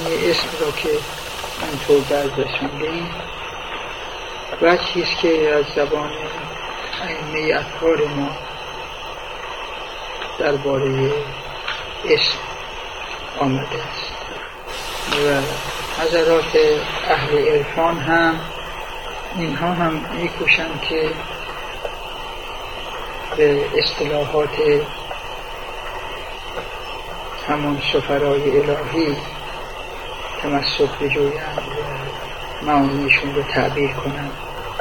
معانی اسم را که اینطور برداشتیم وجهیست که از زبان ائمه اطهار ما درباره اسم آمده است و حضرات اهل عرفان هم اینها هم می‌کوشند که به اصطلاحات همان سفرای الهی تمسک بجویند و معانیشون رو تعبیر کنند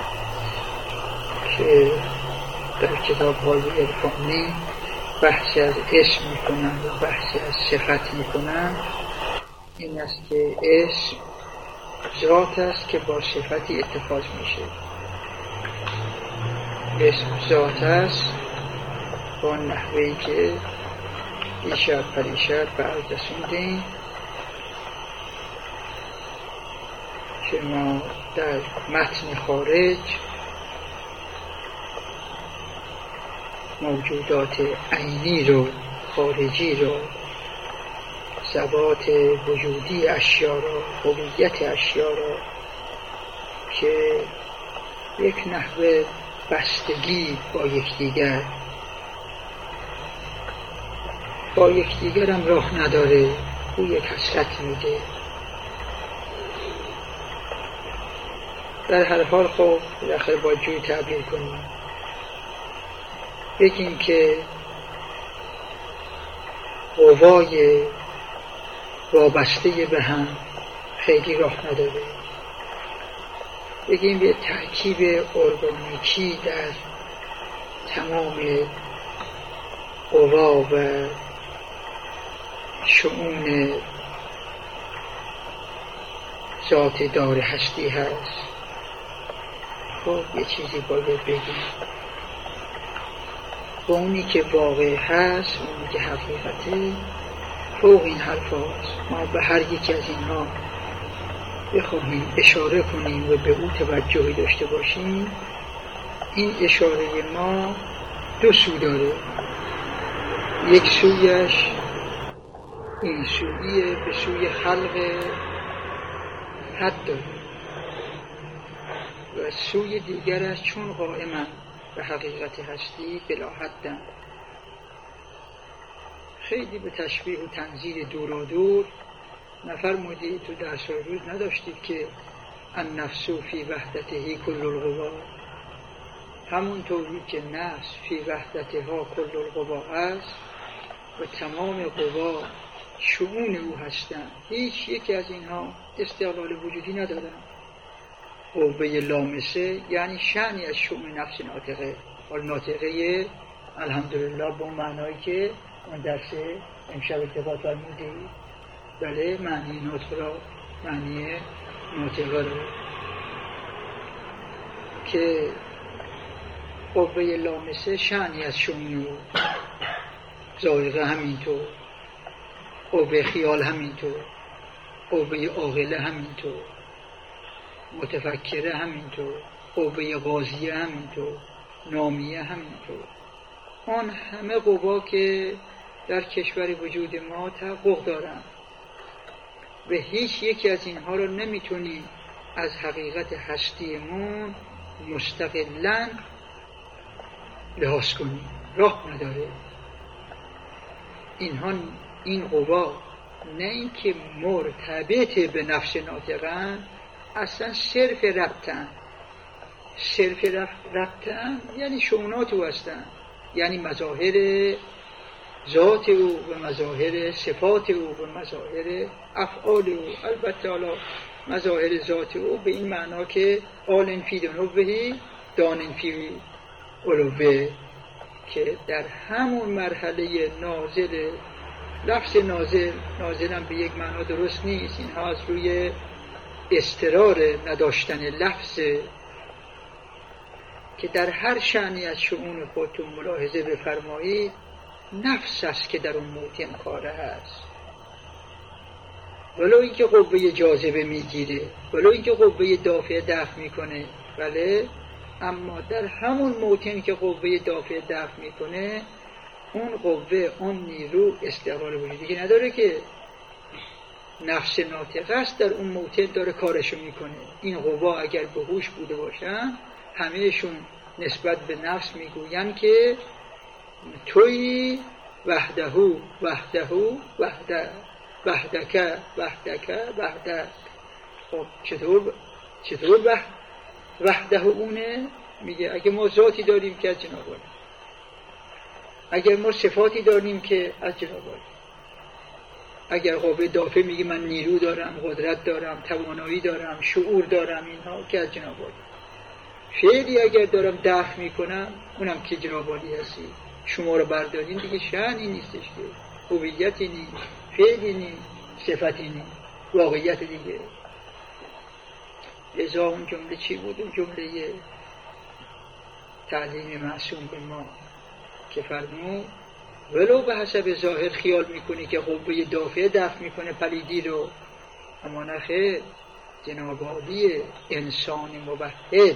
که در کتاب‌های عرفانی بحثی از اسم میکنند و بحثی از صفت میکنند. این است که اسم ذات است که با صفتی اتخاذ میشه. اسم ذات است با نحوهی که دیشب پریشب به عرض رسوندیم که ما در متن خارج موجودات عینی رو، خارجی رو، ثبات وجودی اشیا رو، هویت اشیا رو که یک نحوه بستگی با یکدیگر هم راه نداره، او یک حسرت میده. در هر حال خب بالاخره با جوی تعبیر کنیم، بگیم که قوای وابسته به هم خیلی راه نداره. بگیم یه ترکیب ارگانیکی در تمام قوا و شؤون ذات دار هستی هست. خب یه چیزی باید بگیم، با اونی که واقع هست، اونی که حقیقته، فوق این حرف هست. ما به هر یکی از اینها بخواهیم اشاره کنیم و به او توجهی داشته باشیم، این اشاره ما دو سو داره. یک سویش این سویه به سوی خلق حد داره و سوی دیگرش چون قائما به حقیقت هستی بلا حدن. خیلی به تشبیه و تنظیر دورادور نفرمودید تو درس روز نداشتید که النفس فی وحدته کل القوا، همون طوری که نفس فی وحدتها کل القوا است و تمام قوا شؤون او هستند، هیچ یکی از اینها استقلال وجودی ندارند. قوه لامسه یعنی شأنی از شؤون نفس ناطقه، حال ناطقه الحمدلله با معنایی که اون درس امشب ارتباط فرمودید، بله معنی ناطقه را، معنی ناطقه را که قوه لامسه شأنی از شؤون او، ذائقه همینطور، قوه خیال همینطور، قوه عاقله همینطور، متفکره همینطور، قوه قاضیه همینطور، نامیه همینطور. آن همه قوا که در کشور وجود ما تحقق دارند و هیچ یکی از اینها رو نمیتونیم از حقیقت هستیمون مستقلاً لحاظ کنیم، راه نداره. این قوا نه اینکه مرتبط به نفس ناطقن، اصلا صرف ربطن یعنی شؤونات او هستن، یعنی مظاهر ذات او و مظاهر صفات او و مظاهر افعال او. البته حالا مظاهر ذات او به این معنا که آلن فی دنوبهی دانن فی علوه، که در همون مرحله نازل، لفظ نازلم به یک معنا درست نیست، اینها از روی استرار نداشتن لفظ که در هر شأنی از شؤون خودتون ملاحظه بفرمایید، نفس است که در اون موطن کاره هست، ولو اینکه قوه جاذبه میگیره، ولو اینکه قوه دافعه دفع میکنه، بله، اما در همون موطن که قوه دافعه دفع میکنه، اون قوه، اون نیرو استقلال وجودی نداره که نفس ناطقه است در اون موطن داره کارشو میکنه. این قوا اگر به هوش بوده باشن همهشون نسبت به نفس میگوین که توی وحدهو وحدهو وحده وحدک وحدک وحده. خب چطور وحده اونه؟ میگه اگه ما ذاتی داریم که از جناب عالی، اگر ما صفاتی داریم که از جناب عالی، اگر قوه دافع میگه من نیرو دارم، قدرت دارم، توانایی دارم، شعور دارم، اینها که از جناب عالی. فعلی اگر دارم دفع میکنم اونم که جناب عالی هستی. شما رو بردارین دیگه شأنی نیستش که، هویتی نیست، فعلی نیست، صفتی نیست، واقعیت دیگه. لذا اون جمله چی بود؟ اون جمله تعلیم معصوم به ما که فرمود ولو به حسب ظاهر خیال میکنی که قوه دافع دفع میکنه پلیدی رو، اما نخیر، جناب عالی انسان موحد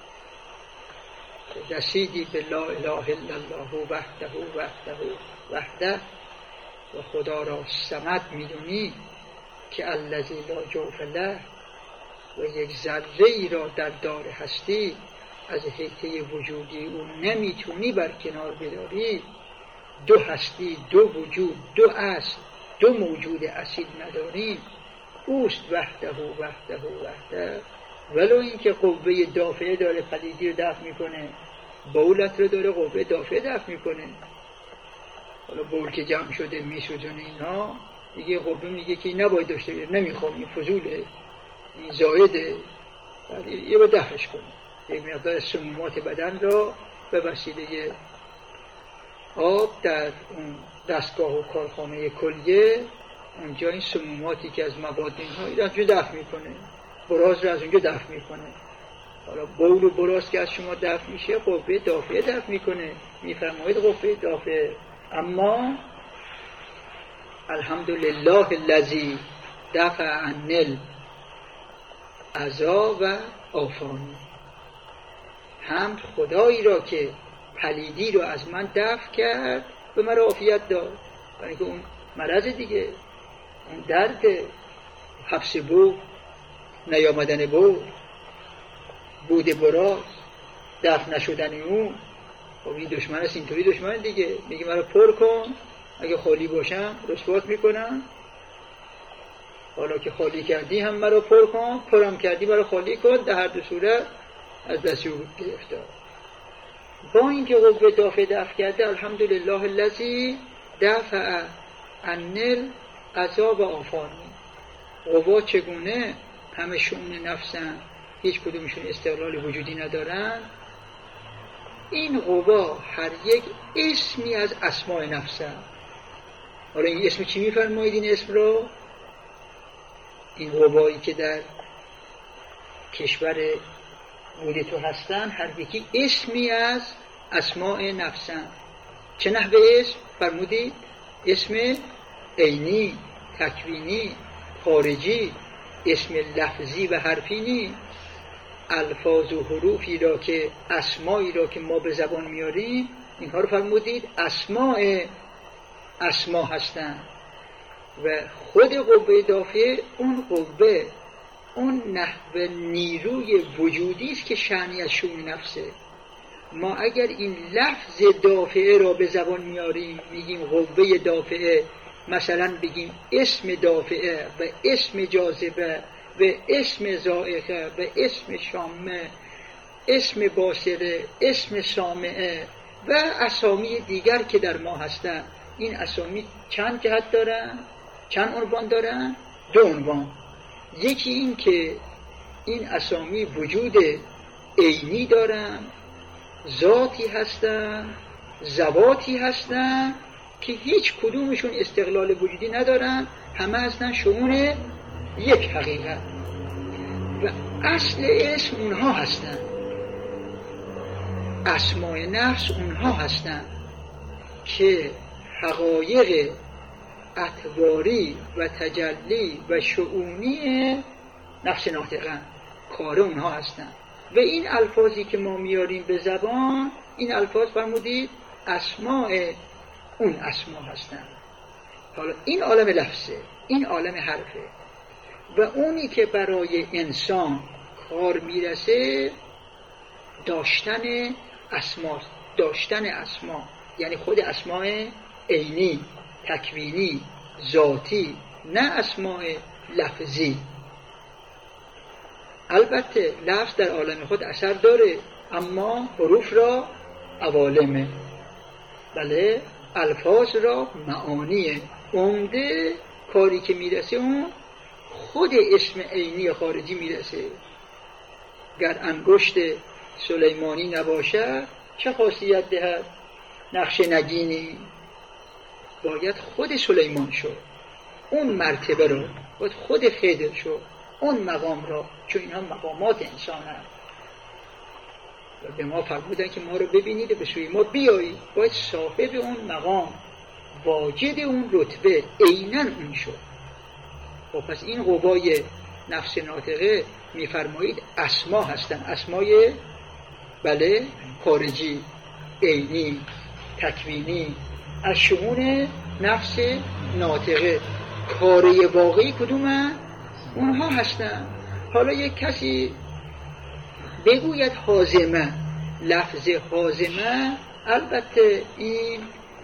رسیدی به لا اله الا الله وحده وحده وحده و خدا را صمد میدونی که الذی لا جوف له و یک ذره‌ای را در دار هستی از حیطه وجودی او نمیتونی برکنار بداری. دو هستی، دو وجود، دو اصل، دو موجود اصیل نداری. اوست وحده وحده وحده. ولو این که قوه دافعه داره پلیدی رو دفع میکنه، بولت رو داره قوه دافعه دفع میکنه. حالا بول که جمع شده میسوزونه اینها، دیگه قوه میگه که نباید داشته بیر، نمیخوام، این فضوله، این زایده، یه با دفعش کنه. یک مقدار سمومات بدن را به وسیله آب در اون دستگاه و کارخانه کلیه، اونجا این سموماتی که از مواد اینها اونجا دفع میکنه، براز رو از اونجا دفع میکنه. حالا بول و براز که از شما دفع میشه، قوه دافعه دفع میکنه. میفرمایید قوه دافعه. اما الحمدلله الذی دفع عنی الاذی و آفانی. حمد خدایی را که پلیدی رو از من دفع کرد، به من عافیت داد. برای که اون مرض دیگه، اون درد حبس بول، نیامدن بول، بود براز، دفع نشدن اون. خب این دشمن است، اینطوری دشمن دیگه. میگه مرا پر کن، اگه خالی باشم رسوات میکنم. حالا که خالی کردی هم مرا پر کن، پرم کردی مرا خالی کن، در هر دو صورت از دست او گرفتار. با اینکه قوه دافع دفع کرده، الحمدلله الذی دفع عنی الاذی و آفانی. قوا چگونه؟ همه شؤون نفسن، هیچ کدومشون استقلال وجودی ندارن. این قوا هر یک اسمی از اسماء نفسن. حالا این اسم چی میفرمایید؟ این اسم رو، این قوایی که در کشور بوده تو هستن، هر یکی اسمی از اسماء نفسن. چه نحوه اسم؟ فرمودید اسم عینی، تکوینی، خارجی، اسم لفظی و حرفی نی. الفاظ و حروفی را که اسمایی را که ما به زبان میاریم، اینها رو فرمودید اسما هستند. و خود قوه دافعه، اون قوه، اون نحو نیروی وجودی است که شأنی از شؤون نفسه. ما اگر این لفظ دافعه را به زبان میاریم، میگیم قوه دافعه، مثلا بگیم اسم دافعه و اسم جاذبه و اسم ذائقه و اسم شامه، اسم باصره، اسم سامعه و اسامی دیگر که در ما هستن. این اسامی چند جهت دارن؟ چند عنوان دارن؟ دو عنوان. یکی این که این اسامی وجود عینی دارن، ذاتی هستن، ذواتی هستن که هیچ کدومشون استقلال وجودی ندارن، همه هستن شؤون یک حقیقت. و اصل اسم اونها هستن، اسماء نفس اونها هستن که حقایق اطواری و تجلی و شؤونی نفس ناطقه، کار اونها هستن. و این الفاظی که ما میاریم به زبان، این الفاظ فرمودید اسماء اون اسما هستن. حالا این عالم لفظه، این عالم حرفه. و اونی که برای انسان کار میرسه داشتن اسما، یعنی خود اسماء عینی، تکوینی، ذاتی، نه اسماء لفظی. البته لفظ در عالم خود اثر داره، اما حروف را عوالمه، بله، الفاظ را معانیه. عمده کاری که میرسه اون خود اسم عینی خارجی میرسه. گر انگشت سلیمانی نباشد چه خاصیت دهد نقش نگینی؟ باید خود سلیمان شد، اون مرتبه رو باید خود خضر شد، اون مقام را، چون اینها مقامات انسان هست. و به ما فرمودن که ما رو ببینید و به سوی ما بیایید. باید صاحب اون مقام، واجد اون رتبه، عیناً اون شد. و پس این قوای نفس ناطقه میفرمایید اسما هستن، اسمای بله خارجی، عینی، تکوینی، از شؤون نفس ناطقه. کاری واقعی کدومه؟ اونها هستن. حالا یک کسی بگوید حازمه، لفظ حازمه، البته این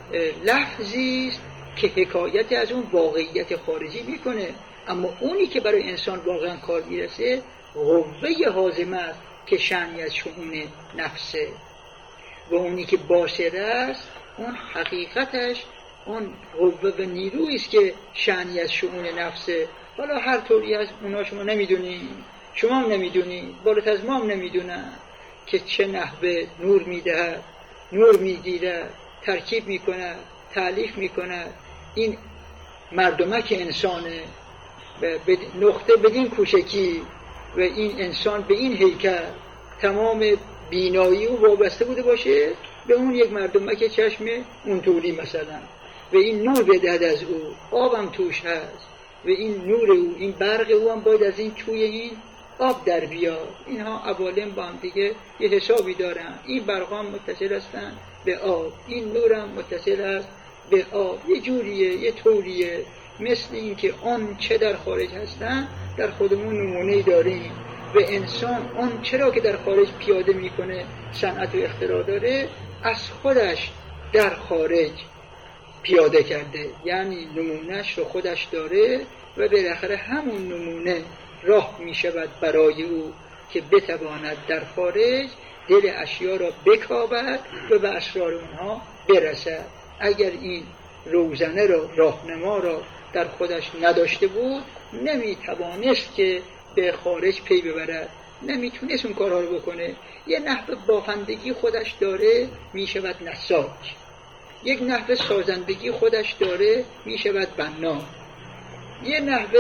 لفظی است که حکایت از اون واقعیت خارجی میکنه، اما اونی که برای انسان واقعا کار میرسه قوه حازمه است که شأنی از شؤون نفسه. و اونی که باصره است، اون حقیقتش اون قوه و نیرویی است که شأنی از شؤون نفسه. حالا هر طوری از اونا شما نمیدونید، شما هم نمیدونید، بالاتر از ما هم نمیدونن که چه نحوه نور میدهد، نور میگیرد، ترکیب میکند، تألیف میکند. این مردمک انسانه به نقطه بدین کوچکی و این انسان به این هیکل تمام بینایی او وابسته بوده باشه به اون یک مردمک چشم اون طولی مثلا، و این نور بدهد از او، آبم توش هست و این نور او، این برق او هم باید از این توی این آب در بیاد. اینها عوالم با هم دیگه یه حسابی دارن. این برق هم متصل هستن به آب، این نور هم متصل هست به آب. یه جوریه، یه طوریه، مثل این که آن چه در خارج هستن در خودمون نمونه داریم. و انسان آن چرا که در خارج پیاده میکنه، صنعت و اختراع داره، از خودش در خارج پیاده کرده، یعنی نمونهش رو خودش داره و بالاخره همون نمونه راه میشود برای او که بتواند در خارج دل اشیا را بکاود و به اسرار اونها برسد. اگر این روزنه را، راهنما را در خودش نداشته بود، نمیتوانست که به خارج پی ببرد، نمیتونست اون کارها رو بکنه. یه نحو بافندگی خودش داره، میشود نساج. یک نحو سازندگی خودش داره، میشود بنا. یه نحو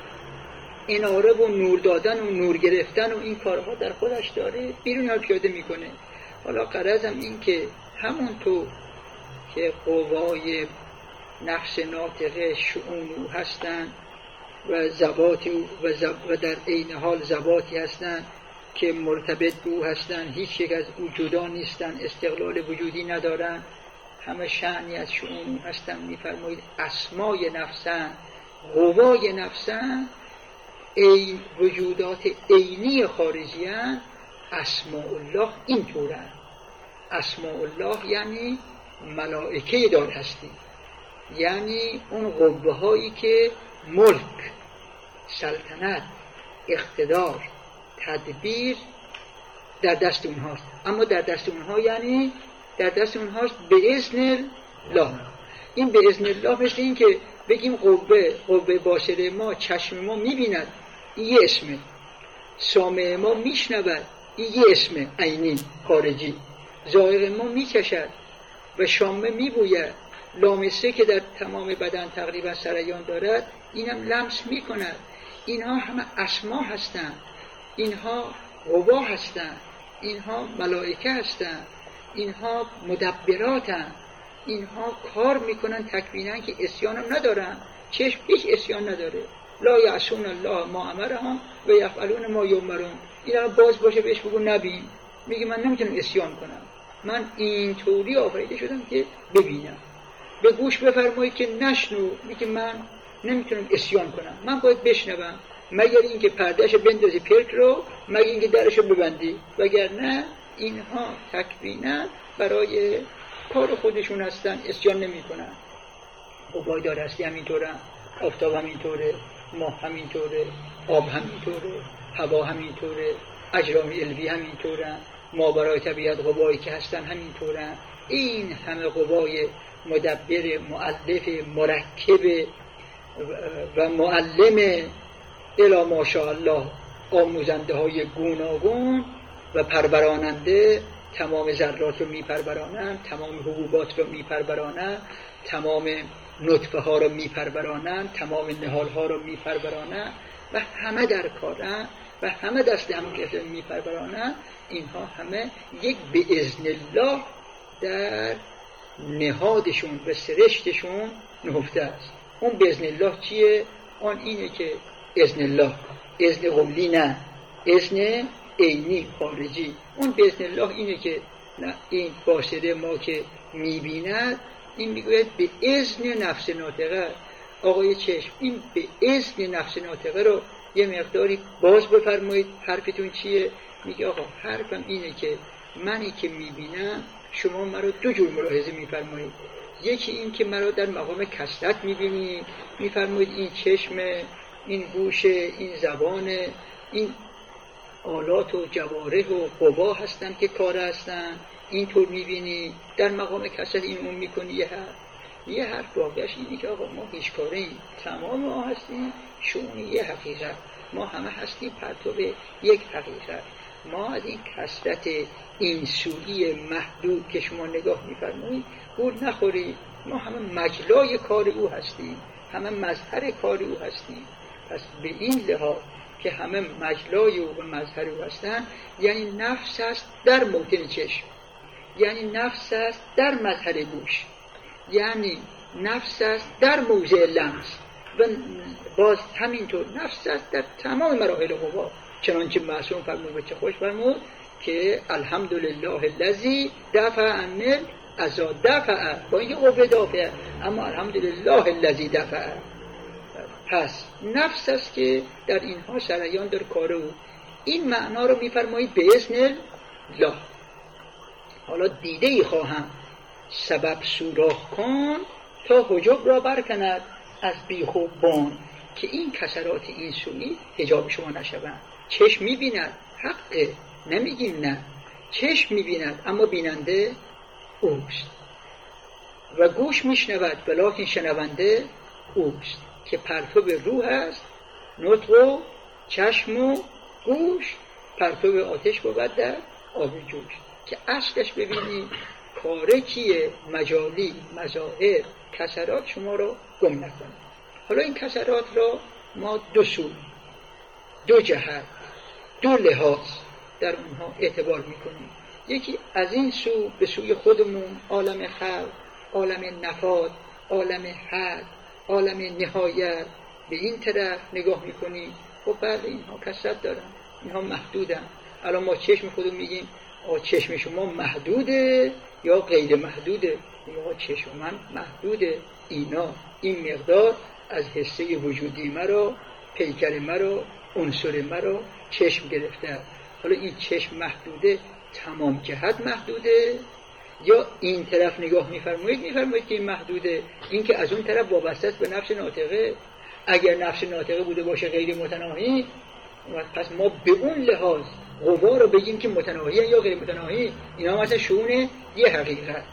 اناره و نور دادن و نور گرفتن و این کارها در خودش داره، بیرون ها پیاده میکنه. حالا غرضم این که همونطور که قوای نفس ناطقه شؤون او هستند و ذوات او و در عین حال ذواتی هستند که مرتبط به او هستند، هیچ یک از او جدا نیستند، استقلال وجودی ندارند، همه شأنی از شؤون او هستند. میفرمایید اسمای نفسند، قوای نفسند، این وجودات عینی خارجی هستند. اسماء الله این طورند. اسماء الله یعنی ملائکه دار هستی، یعنی اون قوه هایی که ملک، سلطنت، اقتدار، تدبیر در دست اونهاست. اما در دست اونها یعنی در دست اونهاست به اذن الله. این به اذن الله مثل این که بگیم قوه باصره ما، چشم ما میبیند، این یه اسمه. سامع ما میشنود، این یه اسم عینی خارجی. ذائق ما میچشد و شامه میبوید. لامسه که در تمام بدن تقریبا سریان دارد، اینم لمس میکند. اینها همه اسما هستند، اینها قوا هستند، اینها ملائکه هستند، اینها مدبراتند، اینها کار میکنن تکوینا که اسیان هم ندارن. چشم هیچ اسیان نداره. لا یعصون الله ما امرهم و یفعلون ما یؤمرون. اینا باز باشه بهش بگو نبین، میگه من نمیتونم اسیان کنم، من این طوری آفریده شدم که ببینم. به گوش بفرمایید که نشنو. میگه من نمیتونم عصیان کنم، من باید بشنوم، مگر اینکه پردهش بندازی پرک رو، مگر اینکه درشو ببندی، وگرنه اینها تکوینا برای کار خودشون هستن، عصیان نمیکنن. قوای دارستی همینطوره، آفتاب همینطوره، ماه همینطوره، آب همینطوره، هوا همینطوره، اجرام علوی همینطوره، ماورای طبیعت قوایی که هستن همینطوره. این همه قوای مدبر، مؤلف، مرکب و معلم الی ماشاءالله، آموزنده های گوناگون و پروراننده، تمام ذرات رو میپرورانند، تمام حبوبات رو میپرورانند، تمام نطفه ها رو میپرورانند، تمام نهال ها رو میپرورانند و همه در کارن و همه دست هم میپرورانند. اینها همه یک به اذن الله در نهادشون و سرشتشون نهفته است. اون به اذن الله چیه؟ آن اینه که اذن الله، اذن قولی نه، اذن عینی خارجی. اون به اذن الله اینه که نه، این فاسده ما که میبیند، این میگوید به اذن نفس ناطقه. آقای چشم، این به اذن نفس ناطقه رو یه مقداری باز بفرمایید، حرفتون چیه؟ میگه آقا حرفم اینه که منی که میبینم، شما مرا دو جور ملاحظه میفرمایید. یکی این که مرا در مقام کثرت میبینید، میفرمایید این چشم، این گوش، این زبان، این آلات و جوارح و قوا هستن که کار هستن، اینطور میبینی. در مقام کثرت این اون میکنی. یه حرف واقعش اینه که آقا ما هیچ کاره ایم، تمام ما هستیم شون یه حقیقت، ما همه هستیم پرتو یک حقیقت. ما از این کثرت این سویی محدود که شما نگاه میفرمایید گول نخورید. ما همه مجلای کار او هستیم، همه مظهر کار او هستیم. پس به این لحاظ که همه مجلای او و مظهر او هستن، یعنی نفس است در موطن چشم، یعنی نفس است در مظهر گوش، یعنی نفس است در موضع لمس و باز همینطور نفس است در تمام مراحل قوا. چنانچه معصوم فرمود و چه خوش فرمود که الحمدلله الذی دفع عنی الاذی دفع، با اینکه قوه دافع، اما الحمدلله الذی دفع. پس نفس است که در اینها سریان در کار او. این معنا رو میفرمایید به اذن الله. حالا دیده ای خواهم سبب سوراخ کن تا حجاب را برکند از بیخوبان، که این کسرات این سویی حجاب شما نشوند. چشم میبیند، حقه، نمیگیم نه، چشم میبیند اما بیننده اوست، و گوش میشنود ولکن شنونده اوست، که پرتو روح است. نطق و چشم و گوش پرتو آتش بود در آب جوش. که اصلش ببینید کاره کیه؟ مجالی، مظاهر، کسرات شما رو گم نکنه. حالا این کسرات را ما دو سو، دو جهت، دو لحاظ در اونها اعتبار میکنیم. یکی از این سو به سوی خودمون، عالم خلق، عالم نفاد، عالم حد، عالم نهایت، به این طرف نگاه میکنیم. خب بله اینها کثرت دارن، اینها محدودن. الان ما چشم خودمون میگیم چشم شما محدوده یا غیر محدوده؟ یا چشم من محدوده. این مقدار از حصه وجودی مرا، پیکر مرا، عنصر مرا چشم گرفته. حالا این چشم محدوده، تمام جهت محدوده، یا این طرف نگاه میفرمایید که این محدوده، این که از اون طرف وابسته است به نفس ناطقه. اگر نفس ناطقه بوده باشه غیر متناهی، پس ما به اون لحاظ قوا رو بگیم که متناهی یا غیر متناهی. اینا مثلا شؤون یه حقیقت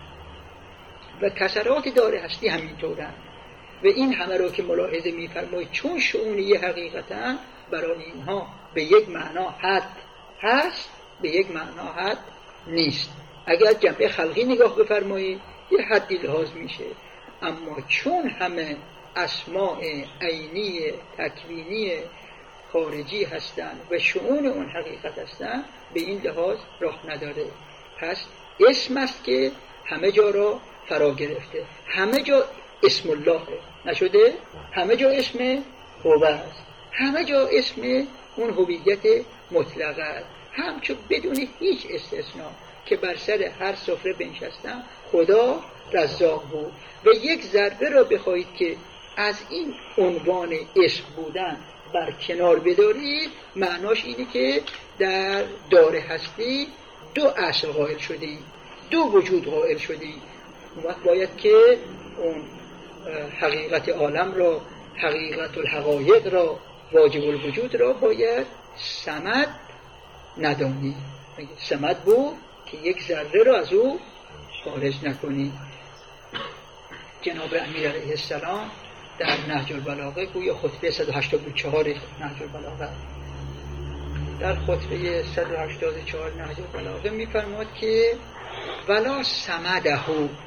و کسرات داره هستی همینطورن. و این همه رو که ملاحظه میفرمایید چون شؤون یه حقیقتن، برای اینها به یک معنا حد هست، به یک معنا حد نیست. اگر جنبه خلقی نگاه بفرمایید یه حدی لحاظ میشه، اما چون همه اسماء عینی تکوینی خارجی هستند و شؤون اون حقیقت هستند، به این لحاظ راه نداره. پس اسم است که همه جا را فرا گرفته، همه جا اسم الله نشده، همه جا اسم هو است، همه جا اسم اون هویت مطلقه، همچون بدون هیچ استثناء که بر سر هر سفره بنشستن خدا رزاق بود و یک ذره را بخواهید که از این عنوان عشق بودن بر کنار بدارید، معناش اینه که در دار هستی دو اصل قائل شدید، دو وجود قائل شدید. اون وقت باید که اون حقیقت عالم را، حقیقت الحقایق را، واجب الوجود را باید صمد ندانید. صمد بود که یک ذره را از او خارج نکنید. جناب امیر علیه السلام در نهج البلاغه گویا خطبه 184 نهج البلاغه، در خطبه 184 نهج البلاغه می‌فرماد که ولا صمده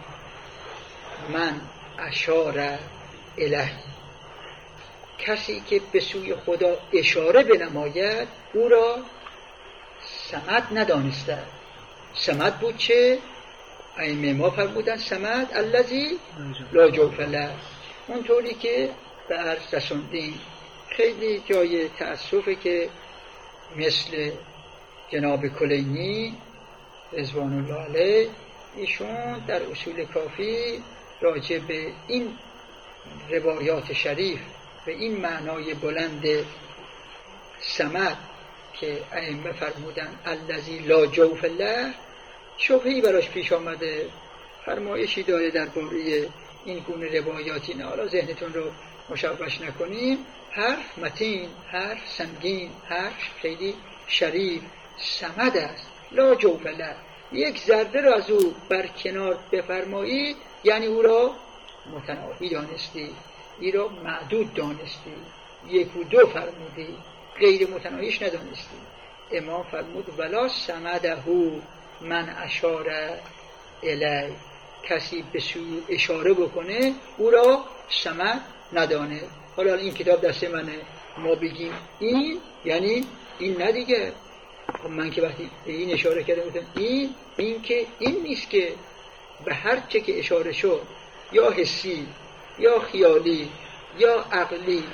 من اشار الیه، کسی که به سوی خدا اشاره بنماید او را صمد ندانسته. صمد بود چه؟ ائمه ما فرمودن صمد الذی لا جوف له، اونطوری که به عرض رسوندیم. خیلی جای تأسفه که مثل جناب کلینی رضوان الله علیه، ایشون در اصول کافی راجع به این روایات شریف و این معنای بلند صمد که ائمه فرمودن الذی لا جوف له، شبهه‌ای براش پیش آمده. فرمایشی داره درباره این گونه روایاتی، نه حالا ذهنتون رو مشوش نکنیم. حرف متین، حرف سنگین، حرف خیلی شریف صمد است. لا جوف له، یک ذره را از او بر کنار بفرمایید یعنی او را متناهی دانستی، ای را معدود دانستی، یک و دو فرمودی، غیر متناهیش ندانستی. امام فرمود ولا صمده من اشار الی، کسی به سوی اشاره بکنه او را صمد ندانه. حالا این کتاب دست منه، ما بگیم این یعنی این ندیگه. من که وقتی به این اشاره کردم بودم این که این نیست که به هر چه که اشاره شد، یا حسی یا خیالی یا عقلی،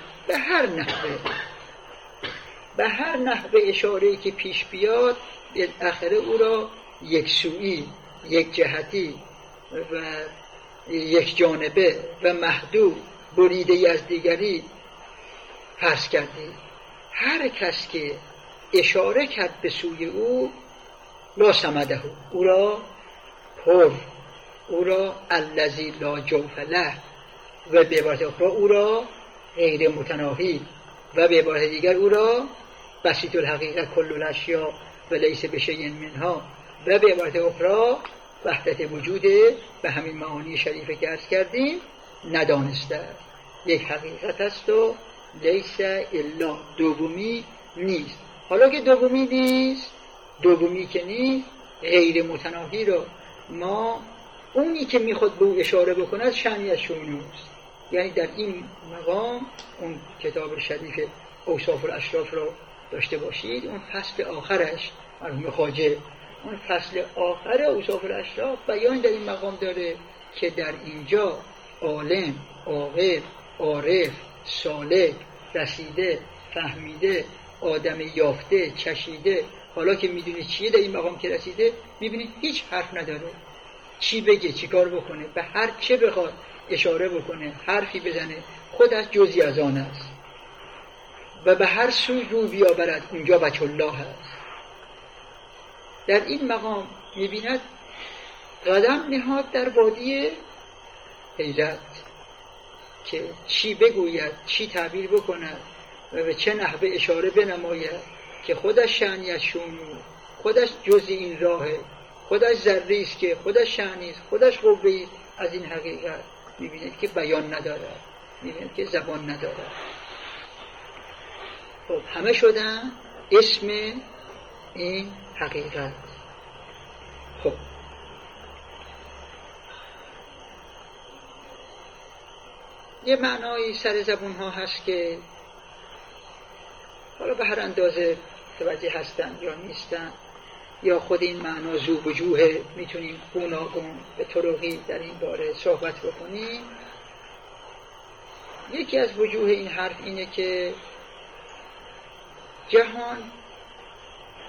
به هر نحوه اشاره‌ای که پیش بیاد بالاخره او را یک سویی، یک جهتی و یک جانبه و محدود بریده از دیگری فرض کردی. هر کس که اشاره کرد به سوی او لا صمده، او را پر، او را الذی لا جوف له، و به عبارت اخرى او را غیر متناهی، و به عبارت دیگر او را بسیط الحقیقه کل الاشیاء و لیس بشیء منها، و به عبارت اخرى وحدت وجود به همین معانی شریفه که عرض کردیم ندانسته. یک حقیقت است و لیس الا، دومی نیست. حالا که دومی نیست، دومی که نیست، غیر متناهی رو ما اونی که میخواد به او اشاره بکند شأنی از شونوست. یعنی در این مقام اون کتاب شریف اوصاف الاشراف رو داشته باشید، اون فصل آخرش مرحوم خواجه، اون فصل آخر اوصاف الاشراف بیان در این مقام داره که در اینجا عالم، عاقل، عارف، سالک، رسیده، فهمیده، آدم یافته، چشیده، حالا که میدونی چیه در این مقام که رسیده، میبینید هیچ حرف نداره، چی بگه، چی کار بکنه، به هر چه بخواد اشاره بکنه، حرفی بزنه، خود از جزئی از آن است و به هر سوی رو بیاورد اونجا وجه الله هست. در این مقام میبیند قدم نهاد در وادی حیرت که چی بگوید، چی تعبیر بکند و به چه نحوه اشاره بنماید که خودش شأنی از شونو، خودش جزئی این راهه، خودش ذره است که خودش شأنی است، خودش قوه‌ای از این حقیقت. میبینید که بیان نداره، میبینید که زبان نداره. خب همه شدن اسم این حقیقت. خب یه معنایی سر زبون ها هست که حالا به هر اندازه توجه هستن یا نیستن، یا خود این معنا ذو وجوه، میتونیم گوناگون به طرقی در این باره صحبت بکنیم. یکی از وجوه این حرف اینه که جهان،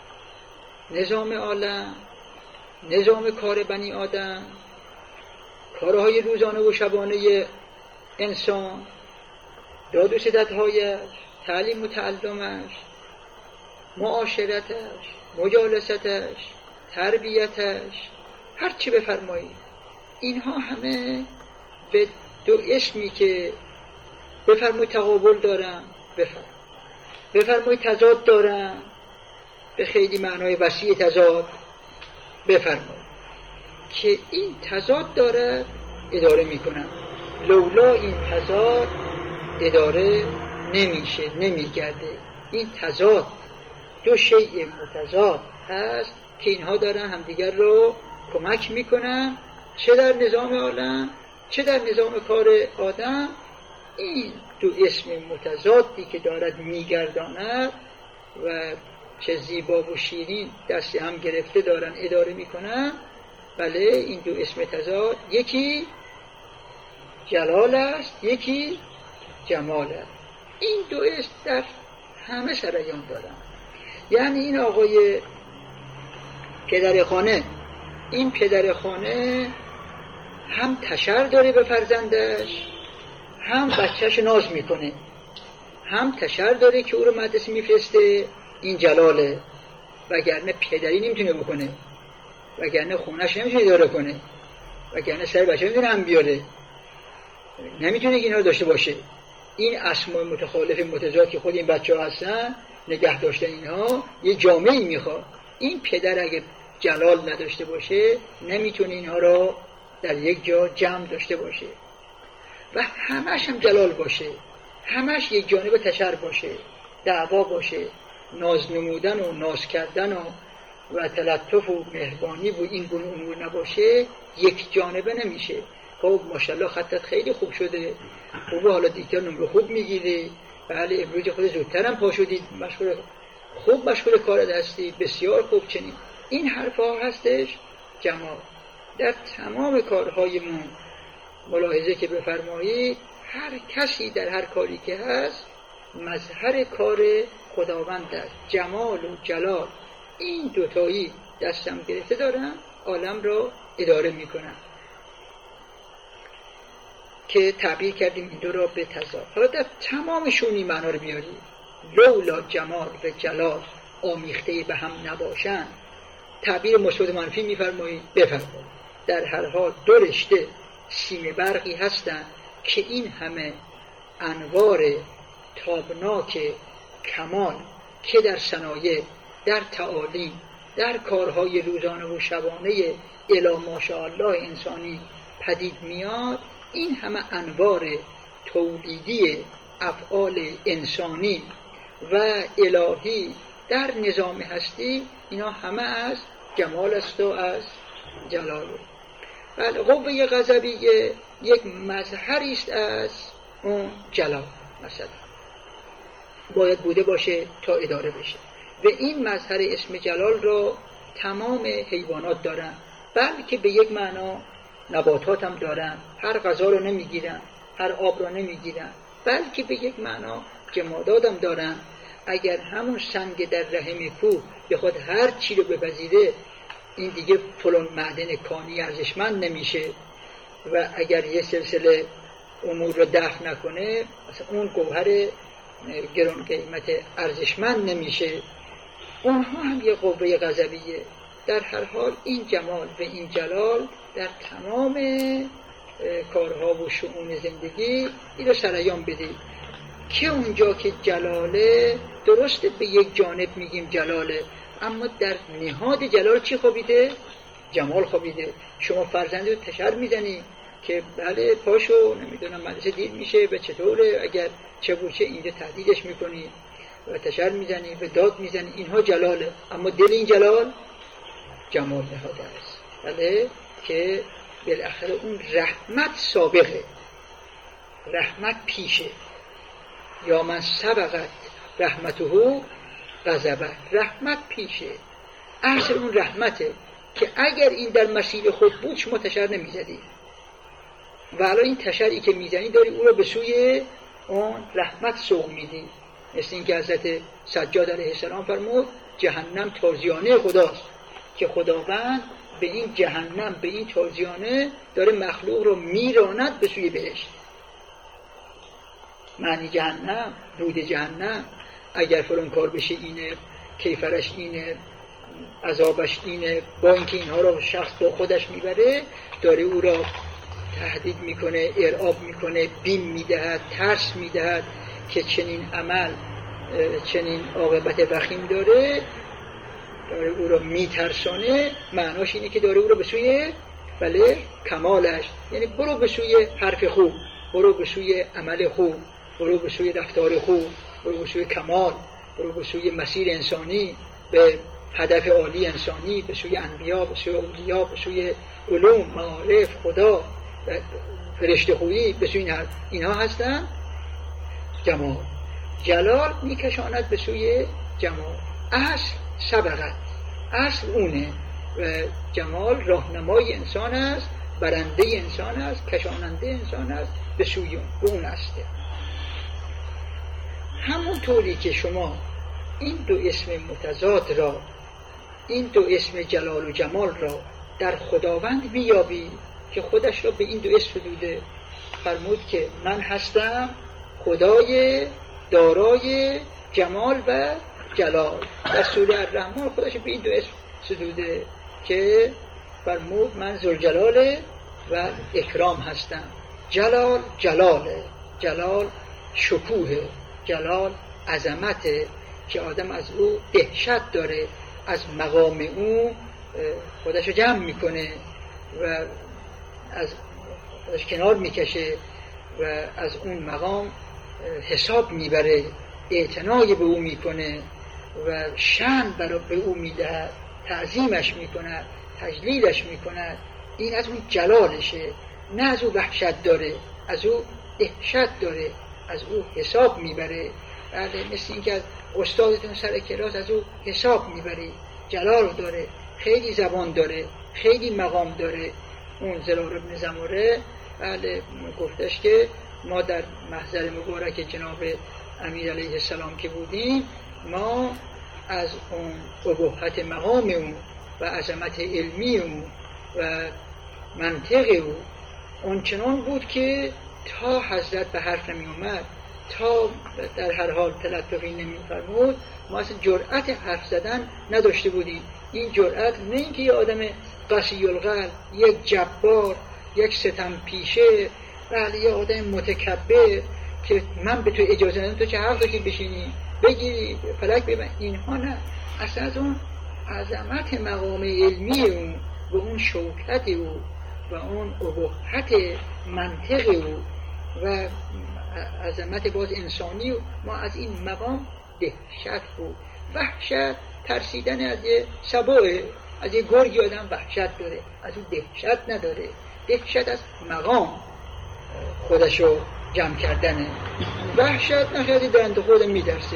نظام عالم، نظام کار بنی آدم کارهای روزانه و شبانه انسان، داد و ستدهایش، تعلیم و تعلمش، معاشرتش، مجالستش، تربیتش، هر چی بفرمایید، اینها همه به دو اسمی که بفرمایید تقابل دارن، بفرمایید تضاد دارن، به خیلی معنای وسیع تضاد بفرمایید که این تضاد داره اداره میکنن. لولا این تضاد اداره نمیشه، نمیگرده. این تضاد، دو شیء متضاد هست که اینها دارن همدیگر رو کمک میکنن، چه در نظام عالم چه در نظام کار آدم. این دو اسم متضادی که دارد میگرداند و چه زیبا و شیرین دست هم گرفته دارن اداره میکنن. بله، این دو اسم تضاد، یکی جلال است، یکی جمال است. این دو اسم در همه سرایان دارن. یعنی این آقای پدر خانه، این پدر خانه هم تشر داره به فرزندش، هم بچهش ناز میکنه. هم تشر داره که او رو مدرسه میفرسته، این جلاله، وگرنه پدری نمیتونه بکنه، وگرنه خونش نمیتونه اداره کنه، وگرنه سر بچه نمیتونه هم بیاره، نمیتونه که اینا داشته باشه. این اسماء متخالف متضاد که خود این بچه ها هستن، نگه داشتن اینها یه جامعه‌ای میخواد. این پدر اگه جلال نداشته باشه نمیتونه اینها رو در یک جا جمع داشته باشه و همش هم جلال باشه، همش یک جانب تشر باشه، دعوا باشه، ناز نمودن و ناز کردن و تلطف و مهربانی و این گونه امور نباشه، یک جانبه نمیشه. خب ماشاءالله خطت خیلی خوب شده، خوبه، حالا دیگر نمره خوب میگیری، بله امروز خود زودترم پا شدید، مشغول کارت هستی، بسیار خوب. چنین این حرفا هستش جمال. در تمام کارهایمون ملاحظه که بفرمایید، هر کسی در هر کاری که هست مظهر کار خداوند است. جمال و جلال این دوتایی دستم گرفته دارن، عالم را اداره میکنن که تعبیر کردیم این دو را به تضاد. حالا در تمامشون این معنا رو بیاریم. لولا جمال و جلال آمیخته به هم نباشن، تعبیر مثبت منفی میفرمایید، بفرمایید. در هر حال دو رشته سیم برقی هستند که این همه انوار تابناک کمال که در صنایع، در تعالیم، در کارهای روزانه و شبانه الی ماشاءالله انسانی پدید میاد، این همه انوار تولیدی افعال انسانی و الهی در نظام هستی، اینا همه از جمال است و از جلال. بله، قوه غضبیه یک مظهری است از اون جلال، مثلا باید بوده باشه تا اداره بشه. و این مظهر اسم جلال را تمام حیوانات دارن، بلکه به یک معنا نباتات هم دارن. هر غذا رو نمیگیرن، هر آب رو نمیگیرن، بلکه به یک معنا جمادات هم دارن. اگر همون سنگ در رحم کوه به خود هر چی رو بپذیره، این دیگه فلان معدن کانی ارزشمند نمیشه و اگر یه سلسله امور رو دفع نکنه، مثلا اون گوهر گران قیمت ارزشمند نمیشه. اونها هم یه قوه غضبیه. در هر حال این جمال و این جلال در تمام کارها و شؤون زندگی این رو سرایان بدید که اونجا که جلاله، درسته به یک جانب میگیم جلاله، اما در نهاد جلال چی خوابیده؟ جمال خوابیده. شما فرزند رو تشر میزنی که بله پاشو، نمیدونم مدرسه دیر میشه و چطوره، اگر چه بوچه اینجا تهدیدش میکنی و تشر میزنی و داد میزنی، اینها جلاله. اما دل این جلال جمال نهاده است، بله، که بالاخره اون رحمت سابقه، رحمت پیشه. یا من سبقت رحمته غضبه، رحمت پیشه. اصل اون رحمته که اگر این در مسیر خود بود شما تشر نمیزدید و الان این تشری که میزنی داری او رو به سوی اون رحمت سوق میدی. مثل این که حضرت سجاد علیه السلام فرمود جهنم تازیانه خداست که خداوند به این جهنم، به این تازیانه داره مخلوق رو میراند به سوی بهشت. معنی جهنم، بود جهنم، اگر فلان کار بشه اینه، کیفرش اینه، عذابش اینه، با اینکه اینها رو شخص با خودش میبره، داره او را تهدید میکنه، ارعاب میکنه، بیم میدهد، ترس میدهد که چنین عمل چنین عاقبت وخیم داره او را میترسانه. معناش اینه که داره او را به سوی کمالش، یعنی برو به سوی حرف خوب، برو به سوی عمل خوب، برو به سوی رفتار خوب، برو به سوی کمال، برو به سوی مسیر انسانی، به هدف عالی انسانی، به سوی انبیا، به سوی اولیا، به سوی علوم، معارف، خدا، فرشته خویی، به سوی اینها هستن جمال. جلال میکشاند به سوی جمال. اصل سبقت، اصل اونه و جمال راهنمای انسان است، برنده انسان است، کشاننده انسان است به سوی اون است. همون طوری که شما این دو اسم متضاد را، این دو اسم جلال و جمال را در خداوند بیابی که خودش را به این دو اسم فدوده، فرمود که من هستم خدای دارای جمال و جلال. در سوره الرحمن خودش به این دو اسم سدوده که فرمود من ذوالجلال و اکرام هستم. جلال جلاله، جلال شکوه، جلال عظمته که آدم از او دهشت داره، از مقام او خودش رو جمع میکنه و از خودش کنار میکشه و از اون مقام حساب میبره، اعتنای به او میکنه و شأن به او میده، تعظیمش میکنه، تجلیلش میکنه. این از اون جلالشه، نه از او وحشت داره، از او دهشت داره، از او حساب میبره. بله، مثل این که از استادتون سر کلاس از او حساب میبری. جلال داره، خیلی زبان داره، خیلی مقام داره. اون زرار بن زمره بله گفتش که ما در محضر مبارک جناب امیر علیه السلام که بودیم، ما از اون ابهت مقام اون و عظمت علمی اون و منطق او اون چنان بود که تا حضرت به حرف نمی اومد، تا در هر حال تلطفی نمی فرمود، ما اصلا جرأت حرف زدن نداشته بودیم. این جرأت نه اینکه یه آدم قسی القلب، یک جبار، یک ستم پیشه، بله یه آدم متکبر که من به تو اجازه ندم تو چه حق داشتی بشینی بگیری فلک ببین، اینها نه. اصلا از اون عظمت مقام علمی اون و اون شوکت او و اون ابهت منطق او و عظمت باز انسانی ما از این مقام دهشت بود. وحشت ترسیدن از یه سبوه، از یه گرگی آدم وحشت داره، از اون دهشت نداره. دهشت از مقام خودشو جمع کردنه. وحشت نخیلی درنده خود میترسه،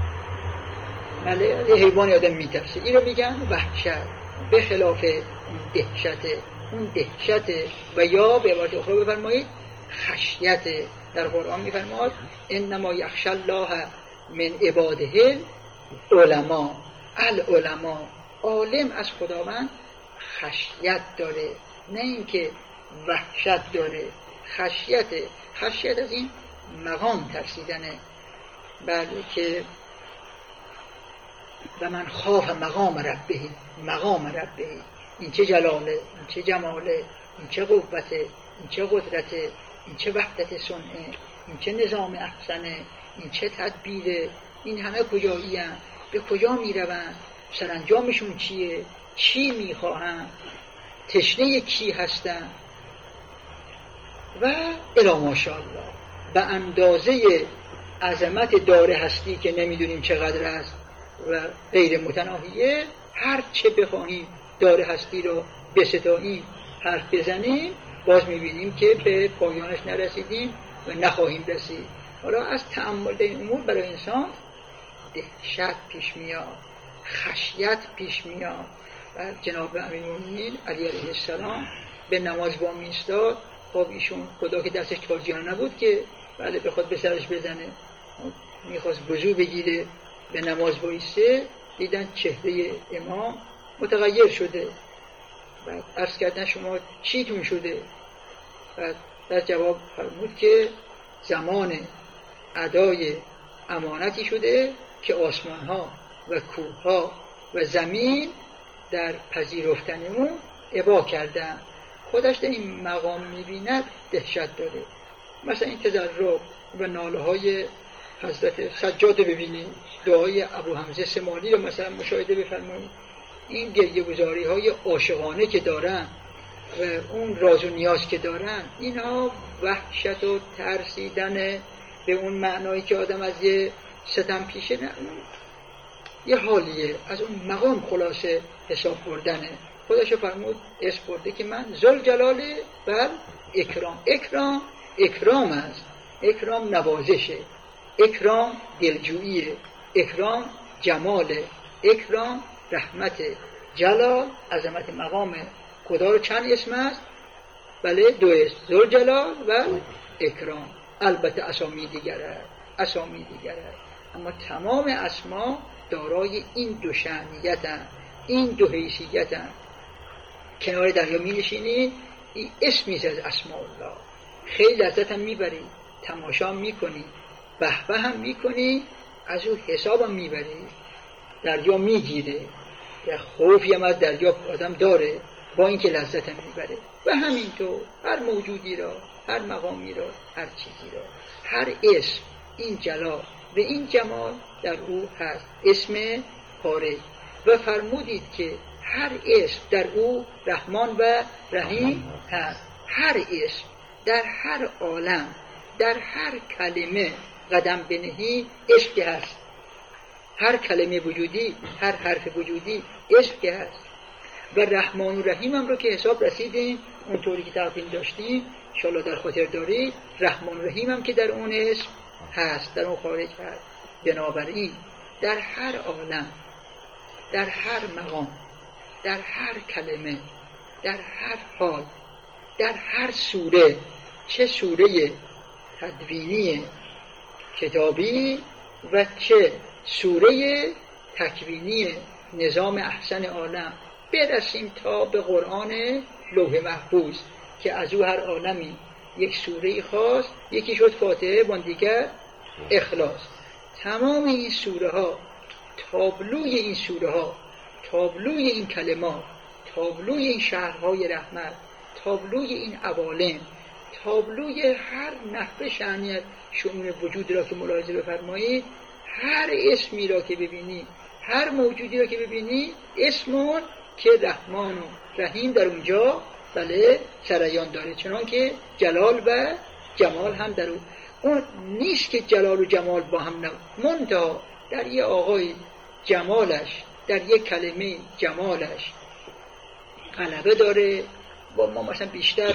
بله یه حیوانی آدم میترسه، این رو میگن وحشت. به خلاف دهشته، اون دهشته. و یا به عبارت اخرى بفرمایید خشیت. در قرآن میفرماد انما یخشی الله من عباده العلماء. العلماء، عالم از خداوند خشیت داره، نه اینکه وحشت داره. خشیت از این مقام ترسیدنه. بله که و من خاف مقام ربه، مقام ربه، این چه جلاله، این چه جماله، این چه قوته، این چه قدرته، این چه وحدت صنعه، این چه نظام احسنه، این چه تدبیره. این همه کجایی هم، به کجا می روند، سرانجامشون چیه، چی می خواهند، تشنه کی هستن و الی ماشاءالله. به اندازه عظمت داره هستی که نمیدونیم چقدر است و غیر متناهیه، هر چه بخواهیم داره هستی رو بستاییم، حرف بزنیم، باز میبینیم که به پایانش نرسیدیم و نخواهیم رسید. حالا از تأمل این امور برای انسان دهشت پیش میاد، خشیت پیش میاد. و جناب امیرالمومنین علی علیه السلام به نماز با میستاد، خب ایشون خدا که دستش تازیانه نبود که بله بخواد به سرش بزنه، میخواست وضو بگیره به نماز بایسته، دیدن چهره امام متغیر شده، بعد عرض کردن شما چیتون شده؟ بعد در جواب فرمود که زمان ادای امانتی شده که آسمان ها و کوه ها و زمین در پذیرفتن اون ابا کردن. خودش در این مقام میبیند دهشت داره. مثلا این تضرع و ناله های حضرت سجاد ببینید، دعای ابو حمزه سمالی رو مثلا مشاهده بفرمایید. این گریه گذاری های عاشقانه که دارن و اون راز و نیاز که دارن، اینها وحشت و ترسیدن به اون معنایی که آدم از یه ستم پیشه، نه، یه حالیه، از اون مقام خلاصه حساب بردنه. خودش فرمود اسم برده که من ذوالجلال و اکرام. اکرام است. اکرام نوازشه، اکرام دلجوییه، اکرام جماله، اکرام رحمت، جلال عظمت مقام. خدا رو چند اسم است؟ بله، دو اسم، ذوالجلال و اکرام. البته اسامی دیگر است، اما تمام اسما دارای این دو شأنیتن، این دو حیثیتن. کنار دریا می نشینی، این اسمی از اسماء الله، خیلی لذت هم میبری، تماشا میکنی، بهبه هم میکنی، از اون حساب هم میبری. دریا میگیره، یا خوفی هم از دریا آدم داره، با اینکه لذت هم میبره. و همینطور هر موجودی را، هر مقامی را، هر چیزی را، هر اسم این جلال و این جمال در او هست، اسم خارج. و فرمودید که هر اسم در او رحمان و رحیم هست. هر اسم در هر عالم، در هر کلمه قدم بنهی اسم که هست. هر کلمه وجودی، هر حرف وجودی اسم که هست. و رحمان و رحیم هم رو که حساب رسیدیم، اونطوری که تقدیم داشتیم انشاءالله در خاطر دارید، رحمان و رحیم هم که در اون اسم هست، در اون خارج هست. بنابراین در هر عالم، در هر مقام، در هر کلمه، در هر حال، در هر سوره، چه سوره تدوینی کتابی و چه سوره تکوینی نظام احسن عالم، برسیم تا به قرآن لوح محفوظ که از او هر عالمی یک سوره خاص، یکی شد فاتحه و دیگر اخلاص. تمام این سوره ها، تابلوی این سوره ها، تابلوی این کلمات، تابلوی این شهرهای رحمت، تابلوی این عوالم، تابلوی هر نحوه شأنیت شؤون وجود را که ملاحظه بفرمایید، هر اسمی را که ببینی، هر موجودی را که ببینی، اسمون که رحمان و رحیم در اونجا بله سریان داره، چنان که جلال و جمال هم در اون نیست که جلال و جمال با هم منتها در یه آقای جمالش، در یه کلمه جمالش غلبه داره. با ما مثلا بیشتر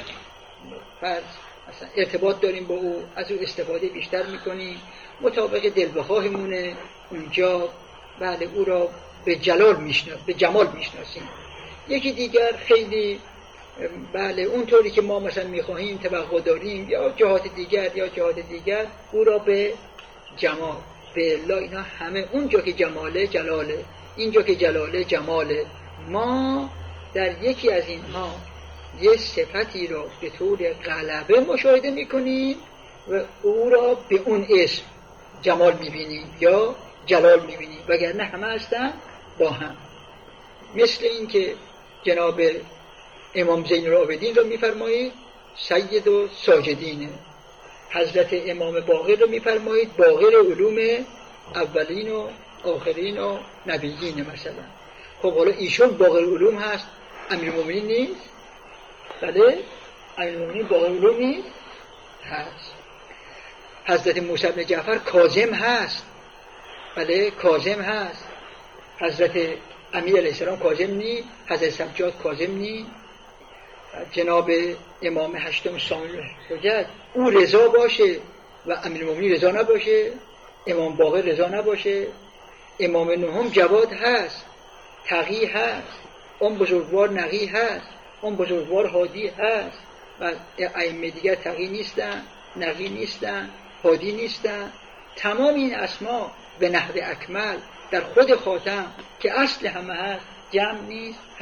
مثلا ارتباط داریم با او، از او استفاده بیشتر میکنیم، مطابق دلبخواهمونه اونجا بله او را به جمال میشناسیم. یکی دیگر خیلی بله اونطوری که ما مثلا میخواهیم توقع داریم، یا جهات دیگر او را به جمال. به الله اینا همه اونجا که جماله جلاله، اینجا که جلاله جماله. ما در یکی از اینها یه صفتی را به طور غلبه مشاهده میکنیم و او را به اون اسم جمال میبینیم یا جلال میبینیم، وگرنه همه هستن با هم. مثل این که جناب امام زین العابدین رو میفرمایید سید و ساجدینه، حضرت امام باقر رو میفرمایید باقر علوم اولین و آخرین و نبیین مثلا. خب حالا ایشون باقر علوم هست، امیرالمومنین نیست؟ بله امیرالمومنین باقر علوم نیست؟ هست. حضرت موسی بن جعفر کاظم هست، بله کاظم هست. حضرت امیر علیه السلام کاظم نیست؟ حضرت سجاد کاظم نیست؟ جناب امام هشتم سامع حجت او رضا باشه و امیرالمومنین رضا نباشه، امام باقر رضا نباشه. امام نهم جواد هست، تقی هست، اون بزرگوار نقی هست، اون بزرگوار هادی هست. و ائمه دیگر تقی نیستن، نقی نیستن، هادی نیستن. تمام این اسما به نحو اکمل در خود خاتم که اصل همه هست، جمع نیست، هست.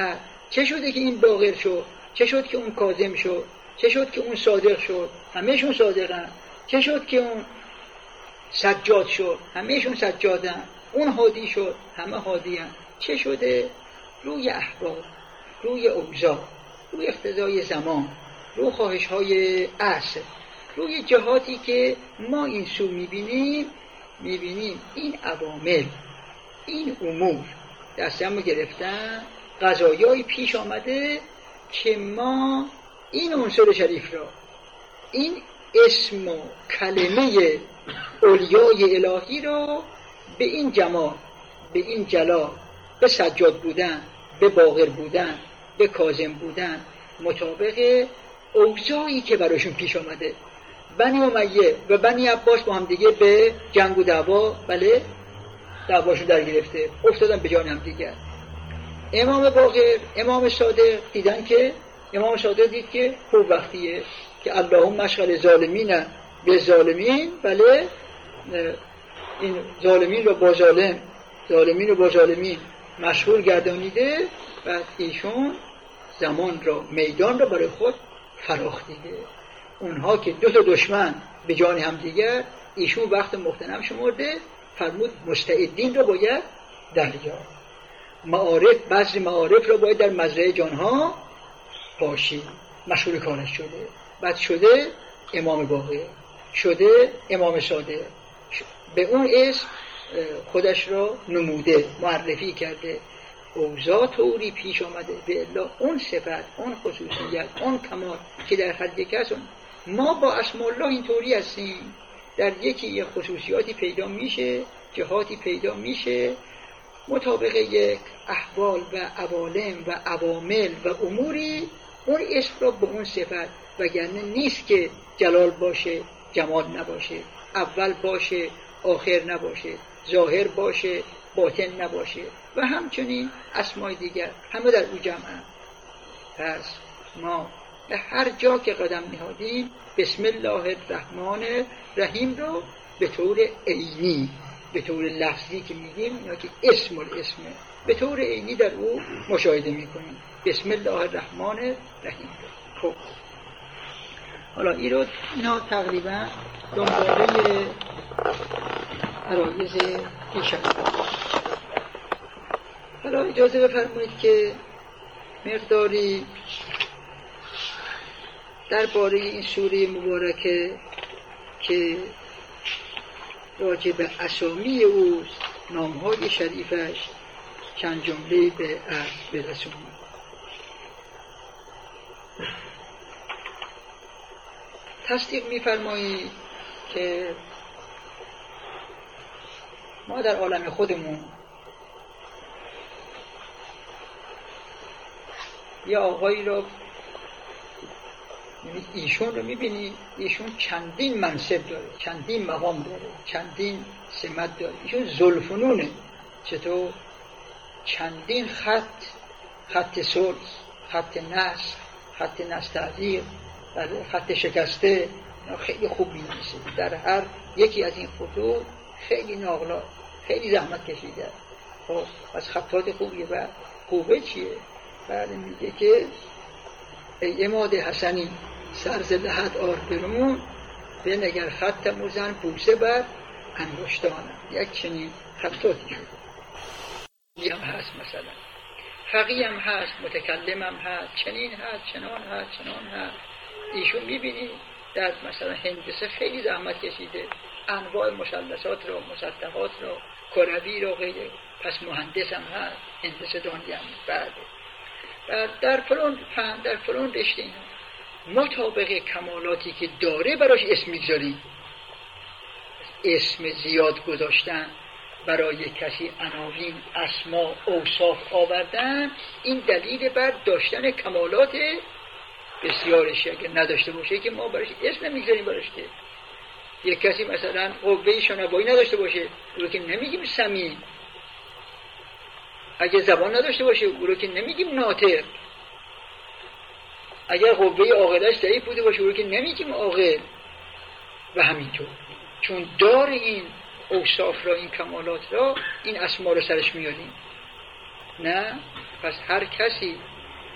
چه شده که این باقر شد، چه شد که اون کاظم شد، چه شد که اون صادق شد، همهشون صادقن، چه شد که اون سجاد شد، همهشون سجادن، اون هادی شد، همه هادیان. چه شده؟ روی احوال، روی اوضاع، روی اقتضای زمان، روی خواهش‌های عصر، روی جهاتی که ما این سو می‌بینیم این عوامل، این امور دستمو گرفتن، قضایایی پیش آمده که ما این عنصر شریف را، این اسم و کلمه اولیای الهی را به این جمال، به این جلال، به سجاد بودن، به باقر بودن، به کاظم بودن، مطابق اوضاعی که براشون پیش آمده. بنی امیه و بنی عباس با هم دیگه به جنگ و دعوا، بله، دعواشون در گرفته، افتادن به جان هم دیگر. امام باقر، امام صادق دیدن که امام صادق دید که خوب وقتیه که اللهم مشغل ظالمین به ظالمین، بله، این ظالمین رو با ظالم، ظالمین رو با ظالمین مشغول گردانیده و ایشون زمان را، میدان را برای خود فراخ دیده. اونها که دو تا دشمن به جان هم دیگر، ایشون وقت مغتنم شمرده، فرمود مستعدین را باید دریافت، معارف، بعضی معارف را باید در مزرعه جانها باشی. مشغول کارش شده، بعد شده امام باقر، شده امام صادق، به اون اسم خودش را نموده، معرفی کرده. اوضاع طوری پیش آمده به الا اون صفت، اون خصوصیت، اون کمال که در حد یک است. ما با اسم الله اینطوری هستیم، در یکی خصوصیاتی پیدا میشه، جهاتی پیدا میشه، مطابق یک احوال و عوالم و عوامل و اموری اون اسم را به اون صفت، وگرنه نیست که جلال باشه جمال نباشه، اول باشه آخر نباشه، ظاهر باشه باطن نباشه، و همچنین اسمای دیگر همه در او جمعن. پس ما به هر جا که قدم نهادیم بسم الله الرحمن الرحیم رو به طور عینی، به طور لفظی که میگیم، یا که اسم الاسمه، به طور عینی در او مشاهده میکنیم. بسم الله الرحمن الرحیم. خب حالا اینا تقریبا دنباله عرایض پیشم. حالا اجازه بفرمایید که مقداری درباره این سوره مبارکه که راجع به اسامی او، نامهای شریفش، چند جمله به عرض برسونیم. تصدیق می‌فرمایید که ما در عالم خودمون یه آقایی رو، ایشون رو می‌بینید، ایشون چندین منصب داره، چندین مقام داره، چندین سمت داره. ایشون ذوالفنونه. چطور؟ چندین خط صلح، خط نصر، خط نستعدیر، خط شکسته، خیلی خوب می‌نویسه. در هر یکی از این خطوط خیلی ناغلا، خیلی زحمت کشیده. خب از خطات خوبیه. و خوبه چیه؟ بعد میگه که ای عماد حسنی سرز لحد آر برون، بنگر خط موزن بوسه بر انگشتانم. یک چنین خطاتی شده. هم هست، مثلا فقیه هم هست، متکلم هم هست، چنین هست، چنان هست، چنان هست. ایشون میبینی در مثلا هندسه خیلی زحمت کشیده، انواع مثلثات رو، مسطحات رو، کروی رو، غیره. پس مهندس هم هست، هندسه دانی هم بعد در فلان فهم، در فلان رشته. اینا مطابق کمالاتی که داره براش اسم میگذاری. اسم زیاد گذاشتن برای کسی، عناوین، اسما، اوصاف آوردن، این دلیل بر داشتن کمالات بسیارشه. اگر نداشته باشه که ما براش اسم نمیگذاریم براش. که یک کسی مثلا قوه شنوایی نداشته باشه، او رو که نمیگیم سمیع. اگه زبان نداشته باشه، او رو که نمیگیم ناطق. اگر قوه عاقلش ضعیف بوده باشه، او رو که نمیگیم عاقل. و همینطور، چون دار این اوصاف را، این کمالات را، این اسما رو سرش میاریم. نه، پس هر کسی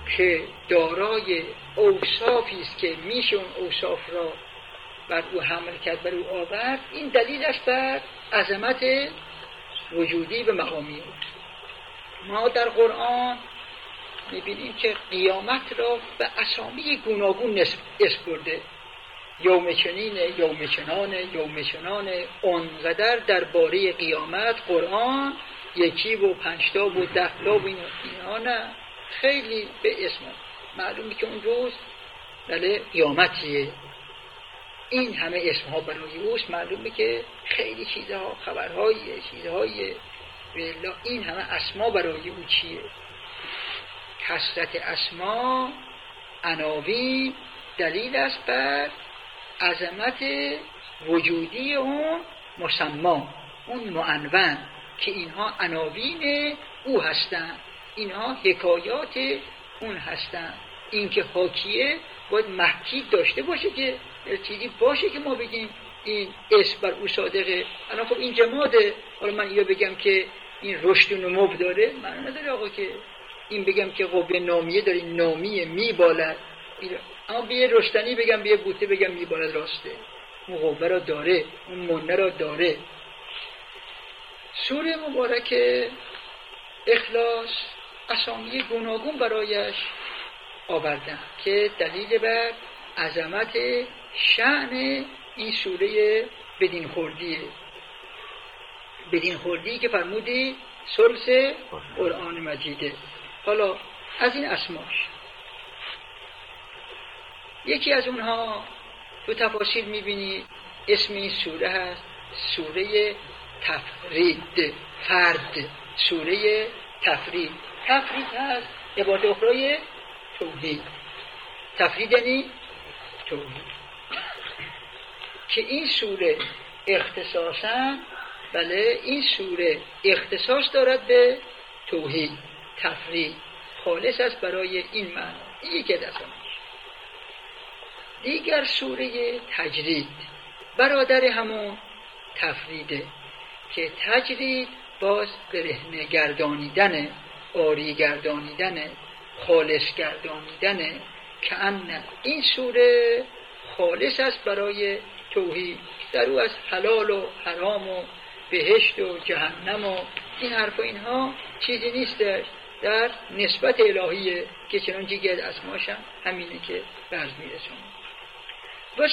که دارای اوصافی است که میشه اون اوصاف را بر او حمل کرد، بر او آورد، این دلیل است بر عظمت وجودی و مقامی. ما در قرآن میبینیم که قیامت را به اسامی گوناگون اسپرده، یوم چنینه، یوم چنانه، یوم چنانه. اونقدر درباره قیامت قرآن یکی و 5 تا و 10 تا و اینا نه، خیلی به اسم معلومه که اون روز بله قیامتیه. این همه اسمها برای اوست، معلومه که خیلی چیزها، خبرهاییه، چیزهاییه. والله این همه اسما برای او چیه؟ کثرت اسما، عناوین دلیل است بر عظمت وجودی اون مسما، اون معنون، که اینها عناوین او هستند، اینها حکایات اون هستند. این که حاکیه باید محکی داشته باشه، که چیزی باشه که ما بگیم این اسم بر او صادقه. الان خب این جماده، حالا من اینو بگم که این رشد و نمو داره، معنی نداره آقا که این بگم که قوه نامیه داره، نامیه میبالد، اما بیه رشدنی بگم، بیه بوته بگم میبالد، راسته اون قوه را داره، اون منه را داره. سوره مبارک اخلاص اسامی گوناگون برایش آوردن که دلیل بر عظمت شأن این سوره بدین خوردیه. بدین خوردی که فرمودی ثلث قرآن مجیده. حالا از این اسماش یکی از اونها تو تفاسیر میبینی اسم این سوره هست سوره تفرید، فرد، سوره تفرید. تفرید هست عبارت اخرای توحید. تفرید یعنی توحید، که این سوره اختصاصا بله این سوره اختصاص دارد به توحید. تفرید خالص است برای این معنی. یکی از آنش. دیگر سوره تجرید برادر همون تفریده، که تجرید باز برهنه گردانیدن، آری گردانیدن، خالص گردانیدن، که ان این سوره خالص است برای توحید. در او از حلال و حرام و بهشت و جهنم و این حرف و اینها چیزی نیست در نسبت الهیه، که چنانچه که اسماشم همینه که برز میرسون. و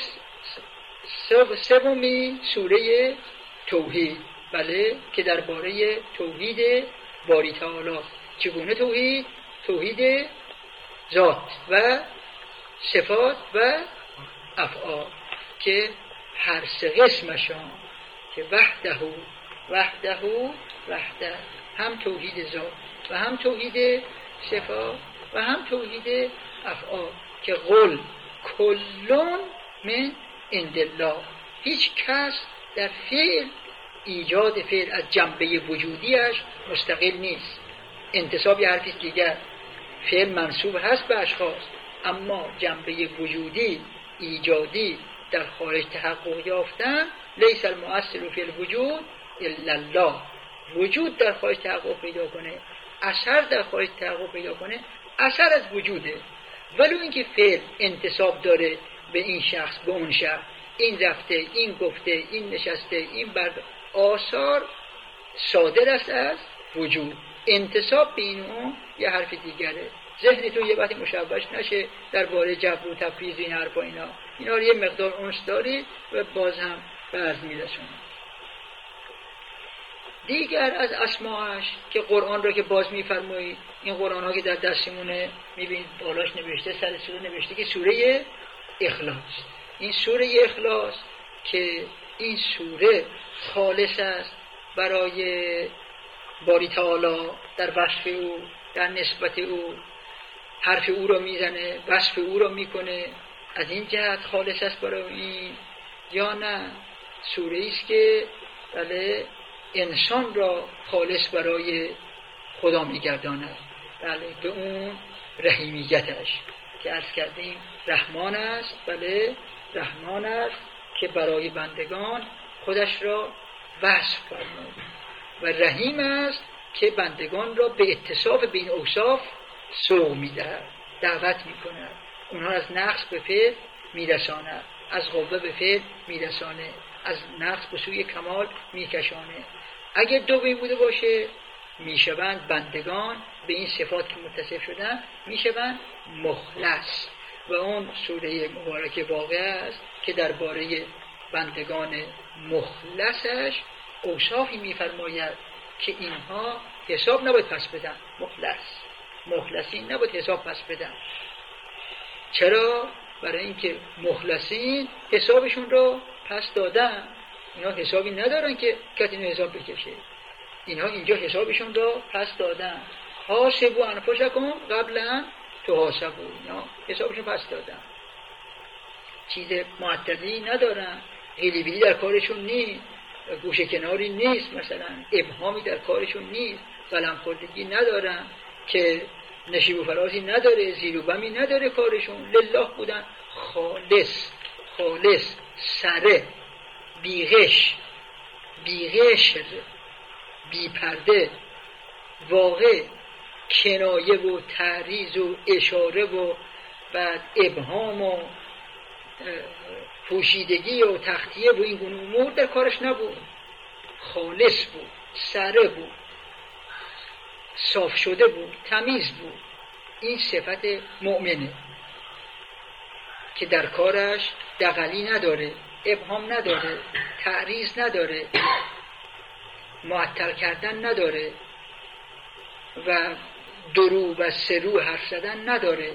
سومی سوره توحید، بله، که درباره توحید باری تعالی. چگونه توحید؟ توحید ذات و صفات و افعال، که هر سه قسمشان که وحده هم توحید ذات و هم توحید صفات و هم توحید افعال، که قل کلون من عند الله. هیچ کس در فعل، ایجاد فعل از جنبه وجودیش مستقل نیست. انتصاب یه حرفی دیگر، فعل منصوب هست به اشخاص، اما جنبه وجودی ایجادی در خارج تحقق یافتن، لیس المؤثر فی الوجود الا الله. وجود در خارج تحقق پیدا کنه، اثر در خارج تحقق پیدا کنه، اثر از وجوده. ولو اینکه فعل انتصاب داره به این شخص، به اون شخص، این رفته، این گفته، این نشسته، این برد، آثار صادر است از وجود. انتصاب به این اون یه حرف دیگره. ذهنتون یه وقتی مشوش نشه درباره جبر و تفویض این حرفا، اینا رو یه مقدار اونس دارید و باز هم برز میرسونه. دیگر از اسماش که قرآن را که باز میفرمایید، این قرآن ها که در دستمونه میبینید بالاش نوشته، سر سوره نوشته که سوره اخلاص. این سوره اخلاص که این سوره خالص است برای باری تعالی، در وصف او، در نسبت او، حرف او را میزنه، وصف او را میکنه، از این جهت خالص است برای این. یا نه سوره است که بله انسان را خالص برای خدا میگرداند، بله به اون رحیمیتش که عرض کردیم رحمان است، بله رحمان است که برای بندگان خودش را وصف فرمود، و رحیم است که بندگان را به اتصاف به این اوصاف سوق میدهد، دعوت میکند، اونها از نقص به فعل میرساند، از قوه به فعل میرسانه، از نقص به سوی کمال میکشانه. اگر دومی بوده باشه میشوند بندگان به این صفات که متصف شدن میشوند مخلص. و اون سوره مبارک واقعه است که درباره بندگان مخلصش اوصافی میفرماید که اینها حساب نباید پس بدن. مخلصین نباید حساب پس بدن. چرا؟ برای اینکه مخلصین حسابشون رو پس دادن. اینا حسابی ندارن که کسی اینو حساب بکشه. اینها اینجا حسابشون رو پس دادن. حاسبوا انفسکم قبل ان تحاسبوا. اینا حسابشون پس دادن، چیز معطلی ندارن، غیلی در کارشون نیست، گوشه کناری نیست، مثلا ابهامی در کارشون نیست، قلم خوردگی ندارن که نشیب و فرازی نداره، زیر و بمی نداره کارشون. لله بودن، خالص سره، بیغش، بی پرده، واقع، کنایه و تعریض و اشاره و بعد ابهام و پوشیدگی و تخطیه و این گونه امور در کارش نبود. خالص بود، سره بود، صاف شده بود، تمیز بود. این صفت مؤمنه که در کارش دغلی نداره، ابهام نداره، تعریض نداره، معطل کردن نداره و درو و سرو حرف زدن نداره.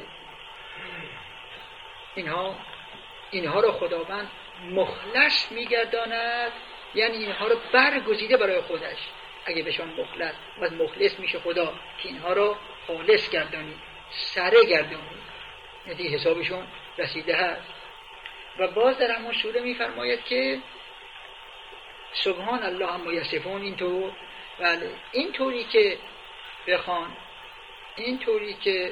اینها رو خداوند مخلص میگرداند، یعنی اینها رو برگزیده برای خودش. اگه بهشان مخلص میشه خدا که اینها رو خالص گردانی، سره گردانی، یعنی حسابشون رسیده هست. و باز در همون سوره میفرماید که سبحان الله عما یصفون. اینطور بله، اینطوری که بخوان، اینطوری که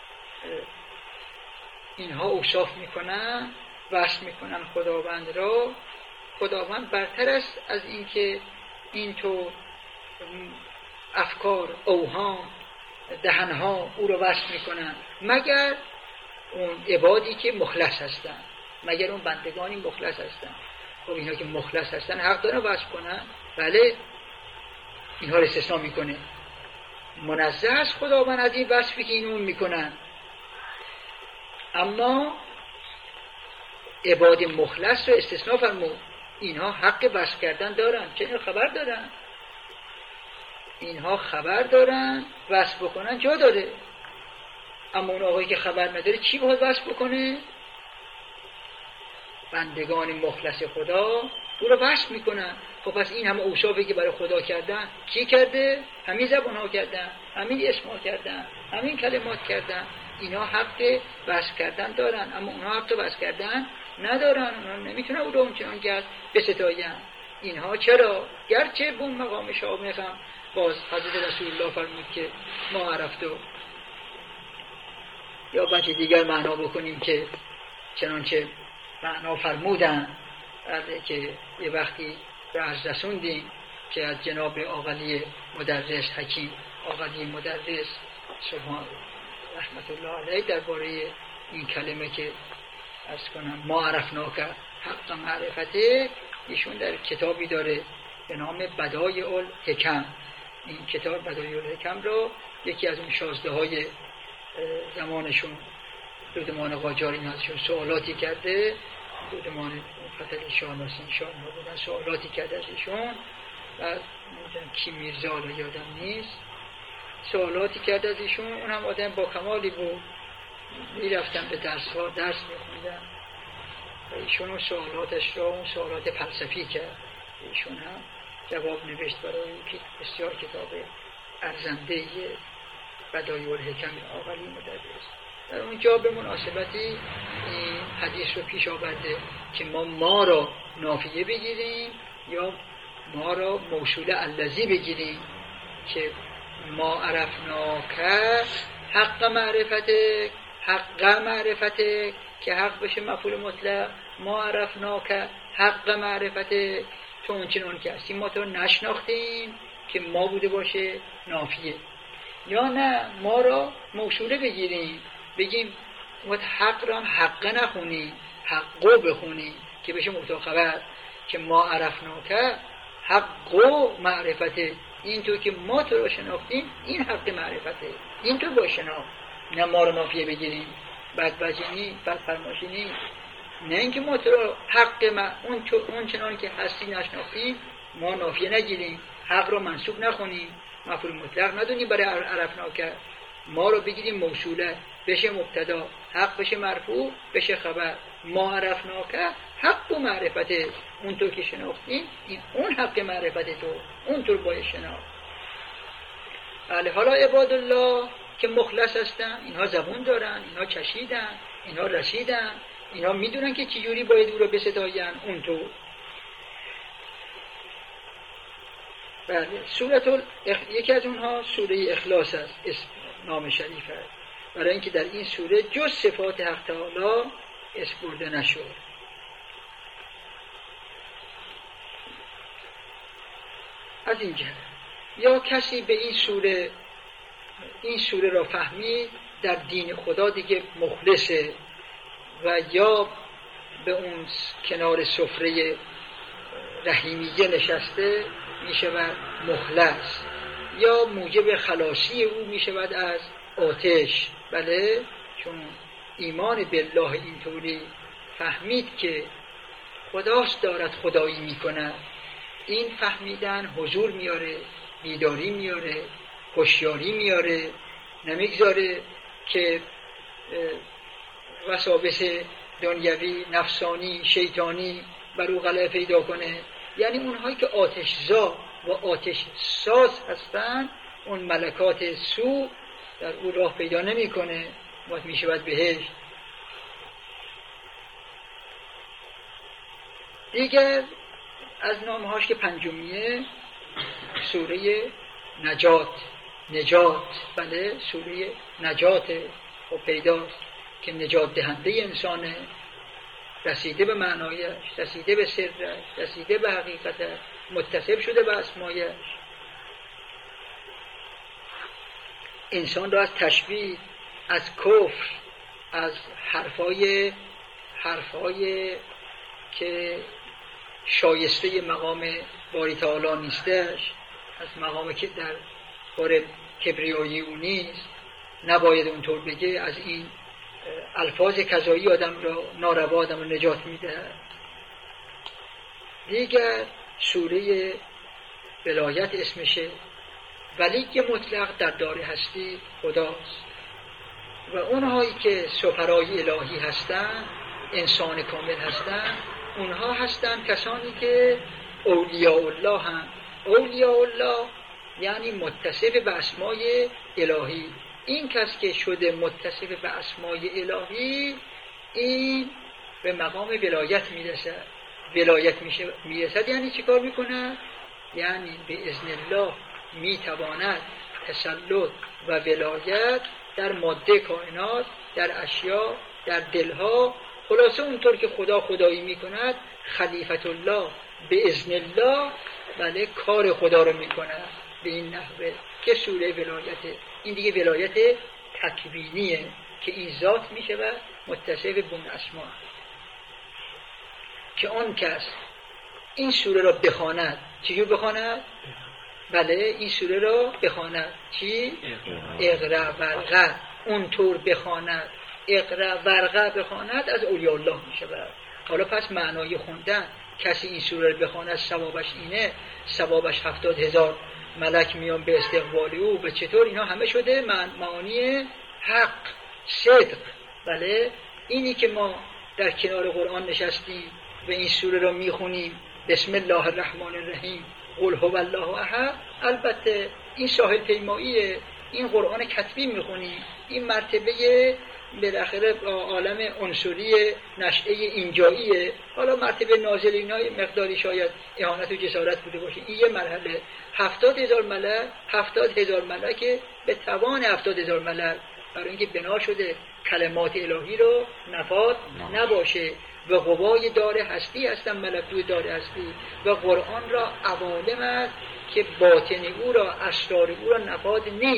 اینها اوصاف میکنن، وصف میکنن خداوند را، خداوند برتر است از اینکه اینطور افکار، اوهام، دهنها او را وصف میکنن، مگر اون عبادی که مخلص هستن، مگر اون بندگانی مخلص هستن. خب اینها که مخلص هستن حق دارن وصف کنن. بله، اینها رو استثناء میکنه. منزه است خداوند از این وصفی که اینون میکنن. اما عباد مخلص رو استثناء فرمود. اینها حق وصف کردن دارن، چه اینها خبر دارن، اینها خبر دارن، وصف بکنن جا داره. اما اون آقایی که خبر نداره چی باید وصف بکنه؟ بندگان مخلص خدا او رو وصف میکنن. خب پس این همه اوصافی که برای خدا کردن کی کرده؟ همین زبان ها کردن، همین اسم ها کردن، همین کلمات کردن. اینا حق وصف کردن دارن، اما اونها حق وصف کردن ندارن. اونها نمیتونن او رو اونچنان که بستاین. اینها چرا؟ گرچه بون مقام شامخ هم باز حضرت رسول الله فرمود که ما عرفتو، یا بچه دیگر معنا بکنیم که چنانچه معنا فرمودن که یه وقتی به عرض رسوندیم که از جناب آقلی مدرس حکیم، آقلی مدرس سبحان رحمت الله علیه، درباره این کلمه که عرض کنم ما عرفناک حق معرفته، ایشون در کتابی داره به نام بدایع الحکم. این کتاب بدایع الحکم رو یکی از اون شازده‌های زمانشون دودمان قاجار این ازشون سوالاتی کرده، دودمان فتح شاهناسین شاه بودن، سوالاتی کرده از ایشون و نمیدونم کی میرزا رو یادم نیست، سوالاتی کرده از ایشون. اون هم آدم با کمالی بود، میرفتن به درس میخوندن و ایشون اون سوالاتش را، اون سوالات فلسفی کرد، ایشون هم جواب نوشت برای که بسیار کتاب ارزنده بدایع الحکم آقلی مدرس. در اونجا به مناسبتی این حدیث رو پیش آورده که ما را نافیه بگیریم یا ما را موصول الذی بگیریم که ما عرفناک حق معرفته، حق معرفته که حق بشه مفعول مطلق، ما عرفناک حق معرفته، تو اون چنان که هستی ما تو نشناختیم که ما بوده باشه نافیه. یا نه ما را موصوله بگیریم بگیم وقت حق را حق نخونیم، حقو بخونیم که بشه مبتدا خبر که ما عرفناکه حق و معرفته. اینطور که ما تو رو شناختیم این حق معرفته، اینطور با شناخت، نه ما رو نافیه بگیریم، بدبجینی بدفرماشینی، نه اینکه ما تو رو حق اون چنان که هستی نشناختیم ما نافیه نگیریم، حق رو منصوب نخونیم، مفعول مطلق ندونیم برای عرفناکه، ما رو بگیریم موصوله بشه مبتدا، حق بشه مرفوع بشه خبر، ما عرفناکه حق و معرفته، اونطور که شناختیم این اون حق معرفت تو، اونطور باید شناخت. بله، حالا عباد الله که مخلص هستن، اینها زبون دارن، اینها چشیدن، اینها رسیدن، اینها میدونن که چجوری باید او رو بستاین اونطور. بله، یکی از اونها سوره اخلاص است، نام شریف است، برای اینکه در این سوره جز صفات حق تعالی اسم برده نشد. از این جهت یا کسی به این سوره را فهمید در دین خدا دیگه مخلصه و یا به اون کنار سفره رحیمیه نشسته میشود مخلص، یا موجب خلاصی او میشود از آتش. بله، چون ایمان بالله اینطوری فهمید که خداست دارد خدایی میکند، این فهمیدن حضور میاره، بیداری میاره، هوشیاری میاره، نمیگذاره که وساوس دنیوی، نفسانی، شیطانی بر او غلبه پیدا کنه. یعنی اونهایی که آتشزا و آتش ساز هستن، اون ملکات سو در او راه پیدا نمی کنه و میشود بهشت. دیگر از نامهاش که پنجمیه سوره نجات. بله، سوره نجات و پیداست که نجات دهنده انسانه، رسیده به معنایش، رسیده به سرش، رسیده به حقیقتش، متصف شده به اسمایش. انسان را از تشبیه، از کفر، از حرفای که شایسته مقام باری تعالی نیستش، از مقامی که در بار کبریایی او نیست، نباید اونطور بگه، از این الفاظ کذایی آدم را ناروا آدم را نجات میده. دیگر سوره ولایت اسمشه، ولی مطلق در دار هستی خداست و اونهایی که سفرای الهی هستن، انسان کامل هستن، اونها هستن کسانی که اولیاء الله هم. اولیاء الله یعنی متصف به اسمای الهی. این کس که شده متصف به اسمای الهی، این به مقام ولایت میرسد. ولایت میرسد یعنی چی کار میکنه؟ یعنی به اذن الله میتواند تسلط و ولایت در ماده کائنات، در اشیا، در دلها، خلاصه اونطور که خدا خدایی میکند، خلیفت الله به اذن الله بله کار خدا رو میکنه به این نحوه که سوره ولایته. این دیگه ولایت تکوینیه که این ذات میشه و متصف به اون اسما، که آن کس این سوره را بخواند. چجور بخواند؟ بله، این سوره را بخواند. چی؟ اقرا ورقه، اونطور بخواند، اقرا ورقه بخواند، از اولیاء الله میشه. حالا پس معنای خوندن، کسی این سوره را بخواند ثوابش اینه، ثوابش 70,000 ملک میان به استقبال او. به چطور؟ اینا همه شده معانی حق، صدق. بله، اینی که ما در کنار قرآن نشستیم و این سوره را میخونیم، بسم الله الرحمن الرحیم، قل هو الله احد، البته این ساحل پیماییه، این قرآن کتبی میخونیم، این مرتبه بالاخره عالم عنصری نشأه اینجاییه. حالا مرتبه نازل اینای مقداری شاید اهانت و جسارت بوده باشه. این یه مرحله. 70,000 ملک، 70,000 ملک به توان 70,000 ملک، برای اینکه بنا شده کلمات الهی رو نفاد نباشه و قوای دار هستی هستن، ملکوت دار هستی، و قرآن را عوالم است که باطن او را، اسرار او را نفاد نیست،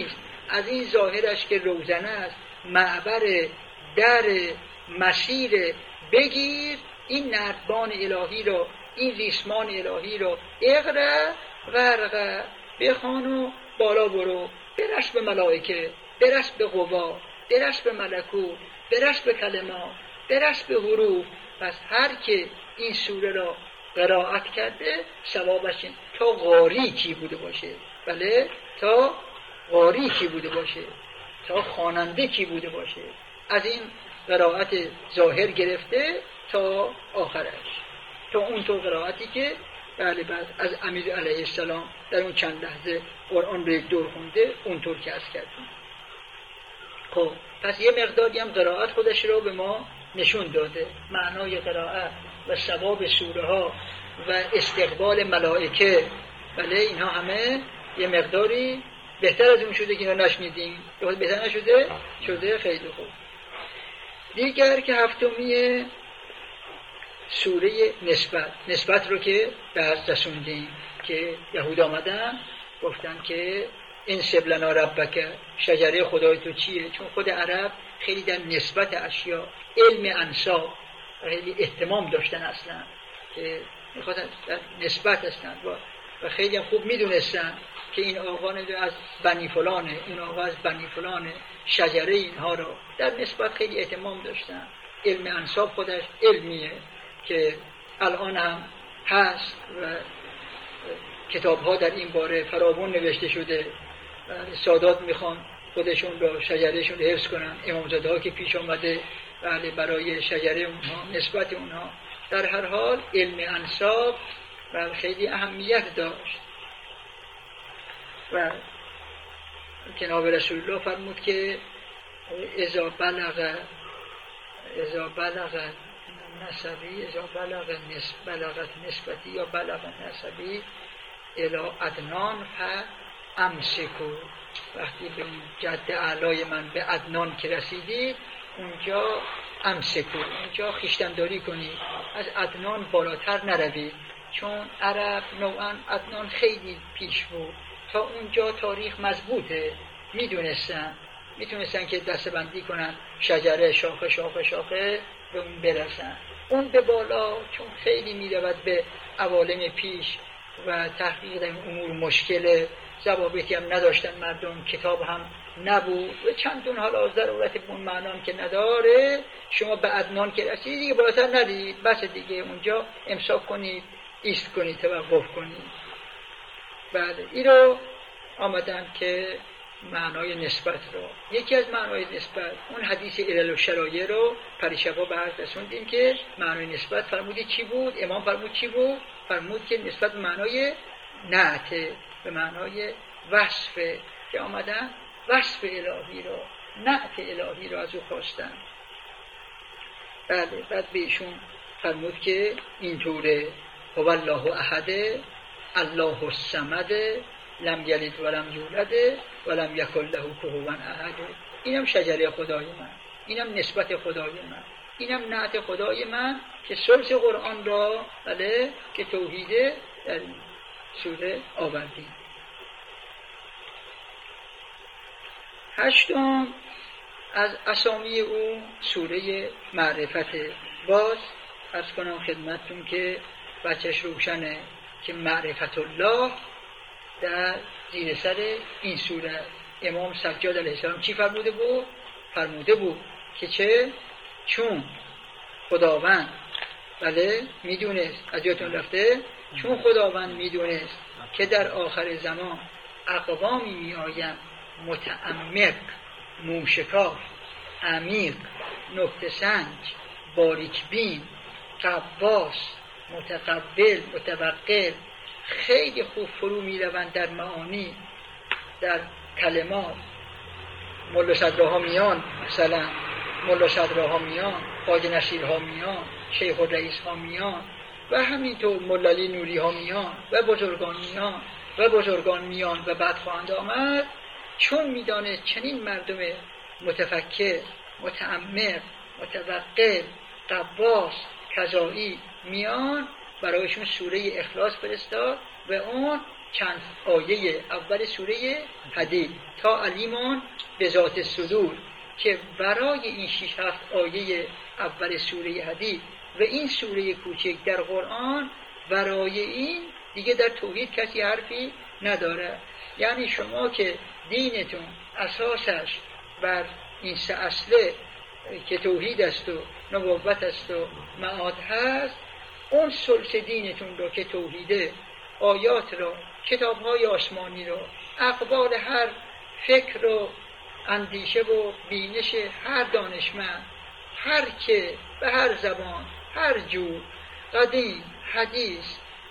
از این ظاهرش که روزنه است، معبر، در، مسیر، بگیر این نردبان الهی رو، این ریسمان الهی رو، اقرا غرقا، بخوان و بالا برو، برس به ملائکه، برس به قوا، برس به ملکوت، برس به کلمات، برس به حروف. پس هر که این سوره را قرائت کرده ثوابش این. تا قاری کی بوده باشه، بله، تا قاری کی بوده باشه، تا خواننده کی بوده باشه، از این قرائت ظاهر گرفته تا آخرش، تا اون تو قرائتی که بله بعد از امیر علیه السلام در اون چند لحظه قرآن رو یک دور خونده اونطور که عرض کردیم. خب پس یه مقداری هم قرائت خودش رو به ما نشون داده، معنای قرائت و ثواب سوره ها و استقبال ملائکه، بله اینها همه یه مقداری بهتر از اون شده که اینا نشنیدیم. بهتر نشده؟ شده. خیلی خوب. دیگر که هفتمی سوره نسبت رو که درس رسوندیم که یهود آمدن گفتن که انسب لنا ربک، شجره خدای تو چیه؟ چون خود عرب خیلی در نسبت اشیا علم انساب خیلی اهتمام داشتن اصلا، که میخواستن در نسبت هستن و خیلی هم خوب میدونستن که این آقا از بنی فلانه، اون آقا از بنی فلانه، شجره اینها رو در نسبت خیلی اهتمام داشتن. علم انساب خودش علمیه که الان هم هست و کتاب ها در این باره فراوان نوشته شده. سادات میخوان خودشون رو شجرهشون رو حفظ کنن، امامزاده ها که پیش آمده برای شجره اونها، نسبت اونها. در هر حال علم انساب و خیلی اهمیت داشت و جناب رسول الله فرمود که اذا بلغت نسبتی یا بلغ نسبی الی ادنان فامسکو، وقتی به جد اعلای من به ادنان که رسیدید اونجا امسکو، اونجا خویشتن‌داری کنید، از ادنان بالاتر نروید، چون عرب نوعا ادنان خیلی پیش بود، تا اونجا تاریخ مضبوطه، میتونستن که دستبندی کنن شجره شاخه شاخه شاخه به اون برسن. اون به بالا چون خیلی میرود به عوالم پیش و تحقیق این امور مشکله، ضوابطی هم نداشتن مردم، کتاب هم نبود و چندون حالا ضرورت به اون معنام که نداره. شما به ادنان که رسیدید دیگه بالاتر نرید، بس دیگه اونجا امساک کنید، ایست کنید، توقف کنید. بله این رو آمدن که معنای نسبت رو، یکی از معنای نسبت اون حدیث علل و شرایع رو پریشبا به عرض رسوندیم که معنای نسبت فرمودی چی بود؟ امام فرمود چی بود؟ فرمود که نسبت به معنای نعت، به معنای وصف، که آمدن وصف الهی رو، نعت الهی رو از او خواستن. بله بعد به ایشون فرمود که اینطوره هو الله احد الله الصمد لم یلد ولم یولد ولم یکن له کفوا احد. اینم شجره خدای من، اینم نسبت خدای من، اینم نعت خدای من که ثلث قرآن را بله که توحید در سوره آوردیم. هشتم از اسامی او سوره معرفت. باز عرض کنم خدمتتون که بچهش روشنه که معرفت الله در زیر سر این سوره امام سجاد علیه السلام چی فرموده بود که چه؟ چون خداوند بله میدونست، از یادتون رفته، چون خداوند میدونست که در آخر زمان اقوامی میآیند متعمق، موشکاف، عمیق، نکته سنج، باریک بین، قواس، متقبل، متوقل، خیلی خوب فرو میروند در معانی، در کلمات. ملا صدرها میان، مثلا ملا صدرها میان، خواجه نصیرها میان، شیخ الرئیس ها میان و همینطور ملالی نوری ها میان و بزرگان میان و بعد خواهند آمد. چون میدانه چنین مردم متفکر، متعمق، متوقل، قواس، کذایی میان، برایشون سوره اخلاص فرستاد و اون چند آیه اول سوره حدید تا علیمان به ذات صدور که برای این 6-7 آیه اول سوره حدید و این سوره کوچک در قرآن، برای این دیگه در توحید کسی حرفی نداره. یعنی شما که دینتون اساسش بر این 3 اصله که توحید است و نبوت است و معاد هست، اون ثلث دینتون رو که توحیده، آیات رو، کتاب‌های آسمانی رو، اقوال هر فکر و اندیشه و بینش هر دانشمند، هر که به هر زبان، هر جور، قدیم، حدیث،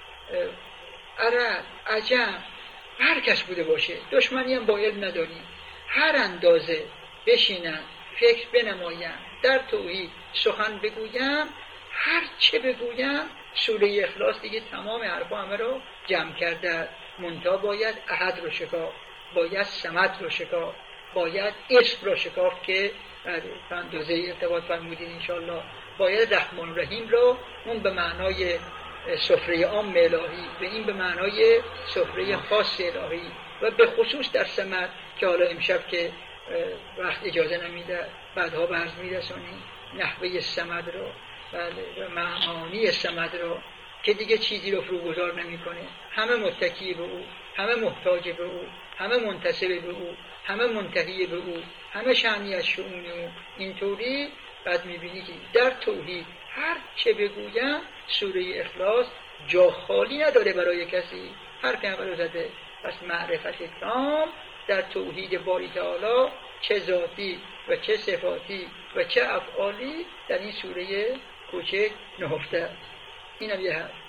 عرب، عجم، هر کس بوده باشه، دشمنی هم با علم نداریم، هر اندازه بشینن فکر بنمایم، در توحید سخن بگویم، هر چه بگویم، سوره اخلاص دیگه تمام حرفا همه رو جمع کرده. منتها باید احد رو شکاف، باید صمد رو شکاف، باید اسم رو شکاف که به اندازه ارتباط فرمودین انشاءالله، باید رحمان رحیم رو، اون به معنای سفره عام الهی و این به معنای سفره خاص الهی، و به خصوص در صمد که حالا امشب که وقت اجازه نمیده بعدها به عرض میرسونیم نحوه صمد رو، و معانی صمد رو که دیگه چیزی رو فروگذار نمیکنه، همه متکی به او، همه محتاج به او، همه منتسب به او، همه منتهی به او، همه شأنی از شؤون او. اینطوری بعد میبینی که در توحید هر چه بگویم سوره اخلاص جا خالی نداره برای کسی، هر پیامبر زده. پس معرفت تام در توحید باری تعالی، چه ذاتی و چه صفاتی و چه افعالی، در این سوره کوچک نهفته. اینم یه حرف.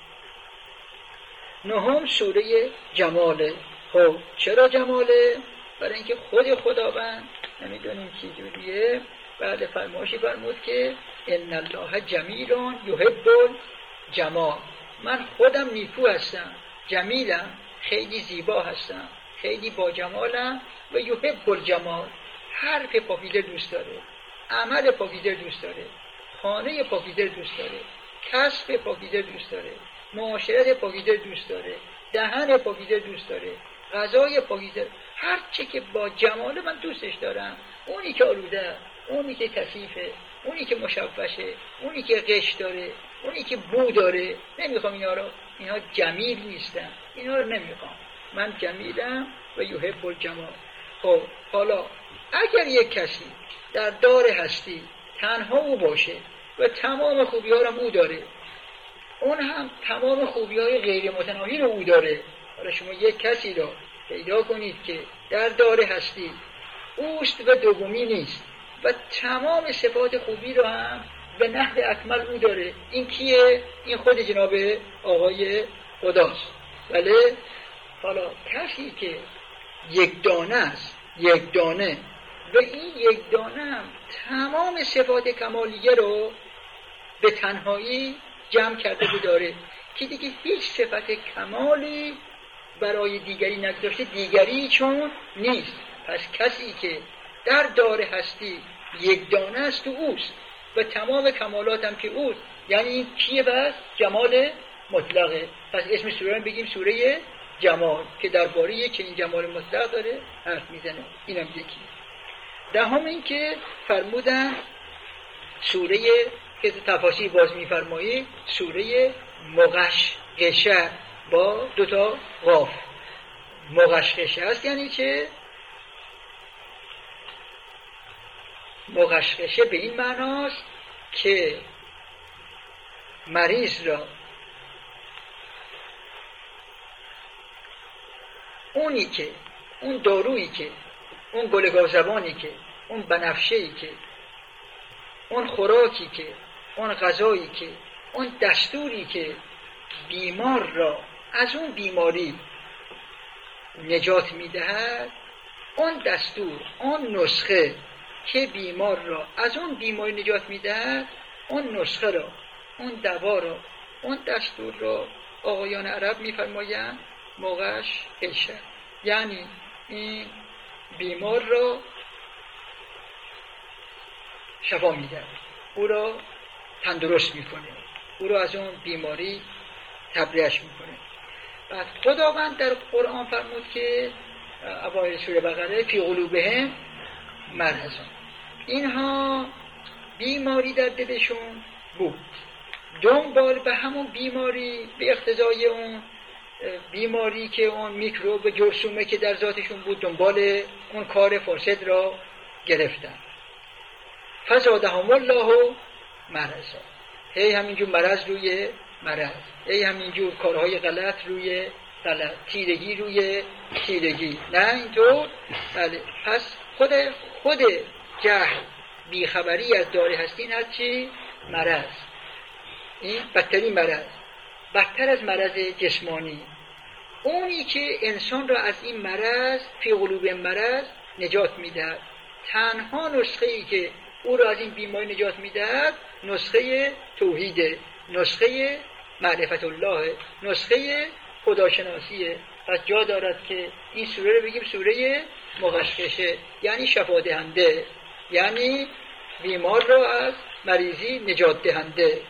نهم سوره جماله. خب چرا جماله؟ برای اینکه خود خداوند نمیدونیم چی جوریه، بعد فرمایشی فرمود که ان الله جمیل یحب الجمال، من خودم نیکو هستم، جمیلم، خیلی زیبا هستم، خیلی با جمالم، و یحب الجمال، حرف پاکیزه دوست داره، عمل پاکیزه دوست داره، خانه پاکیزه دوست داره، کسب پاکیزه دوست داره، معاشرت پاکیزه دوست داره، دهن پاکیزه دوست داره، غذای پاکیزه، هر چه که با جمال من دوستش دارم. اونی که آلوده، اونی که کثیفه، اونی که مشوشه، اونی که غش داره، اونی که بو داره، نمیخوام اینا رو، اینا جمیل نیستن، اینا رو نمیخوام، من جمیلم و یحب الجمال. خب حالا اگر یک کسی در دار هستی تنها او باشه و تمام خوبی ها رو او داره، اون هم تمام خوبی های غیر متناهی رو او داره، حالا شما یک کسی رو پیدا کنید که در دار هستی اوست و دومی نیست و تمام صفات خوبی رو هم به نحو اکمل او داره، این کیه؟ این خود جناب آقای خداست. ولی حالا کسی که یک دانه است، یک دانه، و این یک دانه هم تمام صفات کمالیه رو به تنهایی جمع کرده بداره که دیگه هیچ صفت کمالی برای دیگری نگذاشته، دیگری چون نیست. پس کسی که در دار هستی یک دانه است و اوست و تمام کمالات هم که اوست، یعنی این کیه؟ بس جمال مطلقه. پس اسم سوره رو بگیم سوره جمال که درباره یک چنین جمال مطلق داره حرف میزنه. اینم یکی. دهم این که فرمودن سوره که تفاصیل باز میفرمایی سوره مغشقشه با 2 قاف. مغشقشه است یعنی چه؟ مغشقشه به این معناست که مریض را اونی که، اون دارویی که، اون گل گازبانی که، اون بنفشه‌ای که، اون خوراکی که، اون غذایی که، اون دستوری که بیمار را از اون بیماری نجات میدهد، اون دستور، اون نسخه که بیمار را از اون بیماری نجات میدهد، اون نسخه را، اون دوا را، اون دستور را آقایان عرب میفرمایند مغشقشه، یعنی این بیمار را شفا میده، او را تندرست میکنه، او را از اون بیماری تبریئش میکنه. بعد خداوند در قرآن فرمود که اوایل سوره بقره فی قلوبهم مرض، اینها بیماری در دلشون بود، دنبال به همون بیماری، به اقتضای اون بیماری که اون میکروب جرثومه که در ذاتشون بود دنبال اون کار فاسد را گرفتن. فزادهم الله مرضا، هی همینجور مرض روی مرض، هی همینجور کارهای غلط روی غلط، تیرگی روی تیرگی، نه اینطور. بله، پس خود جهل، بیخبری از دار هستین هست چی؟ مرض. این بدترین مرض، بدتر از مرض جسمانی. اونی که انسان را از این مرض، فی قلوب مرض، نجات میدهد، تنها نسخه ای که او را از این بیماری نجات میدهد نسخه توحیده، نسخه معرفت الله، نسخه خداشناسیه. پس جا دارد که این سوره رو بگیم سوره مغشقشه، یعنی شفا دهنده، یعنی بیمار را از مریضی نجات دهنده.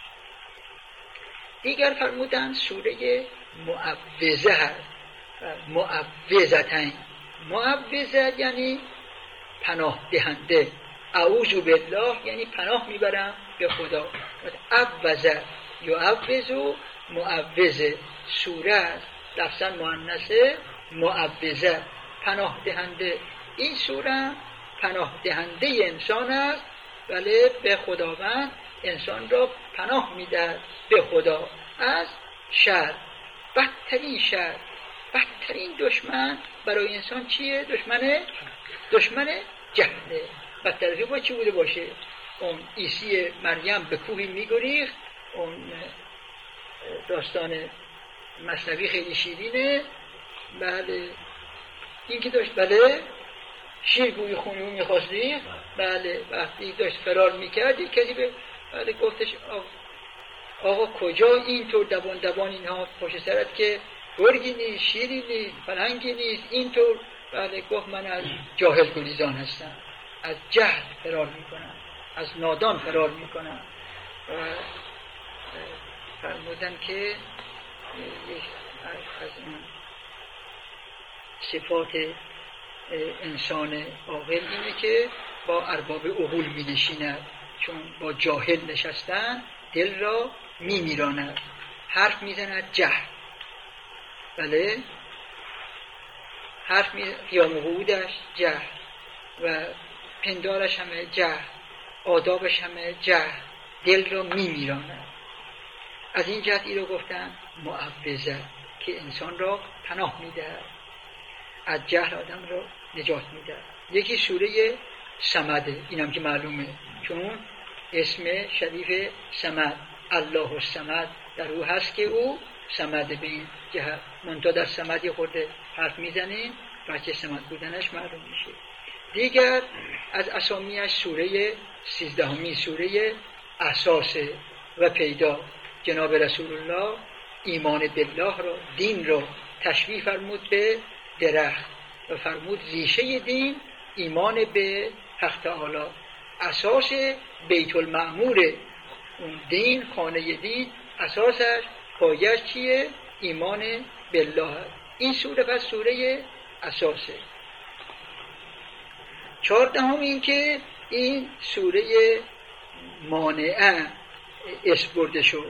دیگر فرمودن سوره معوذه هست، معوذتین. معوذه یعنی پناه دهنده، اعوذ بالله یعنی پناه میبرم به خدا. عوذ یعوذ معوذه، سوره است لفظاً مؤنثه، معوذه پناه دهنده. این سوره پناه دهنده انسان است، بله، به خداوند انسان را پناه میدهد به خدا از شر. بدترین شر، بدترین دشمن برای انسان چیه؟ دشمن جهله. بدتر با چی بوده باشه؟ اون عیسی مریم به کوهی میگریخت، اون داستان مثنوی خیلی شیرینه. بله، این که داشت، بله، شیرگوی خونی میخواست ریخت، بله، وقتی داشت فرار میکرد یک کسی به بله گفتش آقا کجا اینطور دوان اینها پشت سرت که گرگی نیست، شیری نیست، پلنگی نیست، اینطور. بله گفت من از جاهل گریزان هستم، از جهل فرار میکنم، از نادان فرار میکنم. و فرمودن که از اون صفات انسان عاقل اینه که با ارباب عقول می نشیند، چون با جاهل نشستن دل را می میراند. حرف می زند جهل، بله، حرف می قیام قعودش جهل و پندارش همه جهل، آدابش همه جهل، دل را می میراند. از این جهت ای رو گفتن معوذه که انسان را پناه می دهد، از جهل آدم را نجات می دهد. یکی سوره صمده، اینم که معلومه چون اسم شریف صمد، الله الصمد در او هست که او صمد به این جهت. منتها در صمد خورده حرف میزنین بچه صمد بودنش معلوم میشه. دیگر از اسامیش سوره 13 سوره اساس و پیدا. جناب رسول الله ایمان بالله را، دین را تشبیه فرمود به درخت و فرمود ریشه دین ایمان به حق تعالی. اساس بیت المعمور اون دین، خانه دین، اساسش پایش چیه؟ ایمان بالله. این سوره پس سوره اساسه. 14 این که این سوره مانعه اسم برده شد.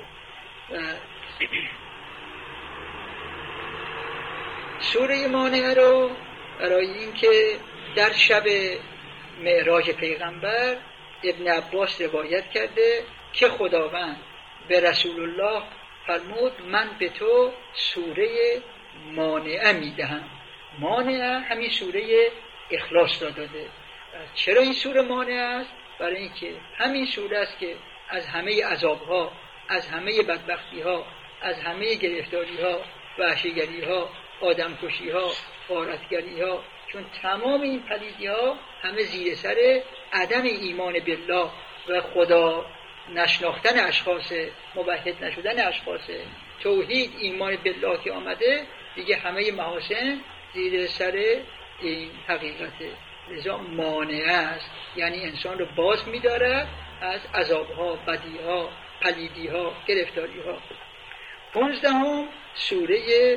سوره مانعه رو برای این که در شب معراج پیغمبر ابن عباس روایت کرده که خداوند به رسول الله فرمود من به تو سوره مانعه میدهم. مانعه همین سوره اخلاص را داده. چرا این سوره مانعه است؟ برای اینکه همین سوره است که از همه عذابها، از همه بدبختیها، از همه گرفتاریها، وحشیگریها، آدمکشیها، غارتگریها، چون تمام این پلیدی‌ها همه زیر سر عدم ایمان بالله و خدا نشناختن اشخاص، موحد نشدن اشخاص. توحید ایمان بالله که آمده دیگه همه محاسن زیر سر این حقیقته. لذا مانع است، یعنی انسان رو باز می‌دارد از عذابها، بدیها، پلیدیها، گرفتاریها. 15 سوره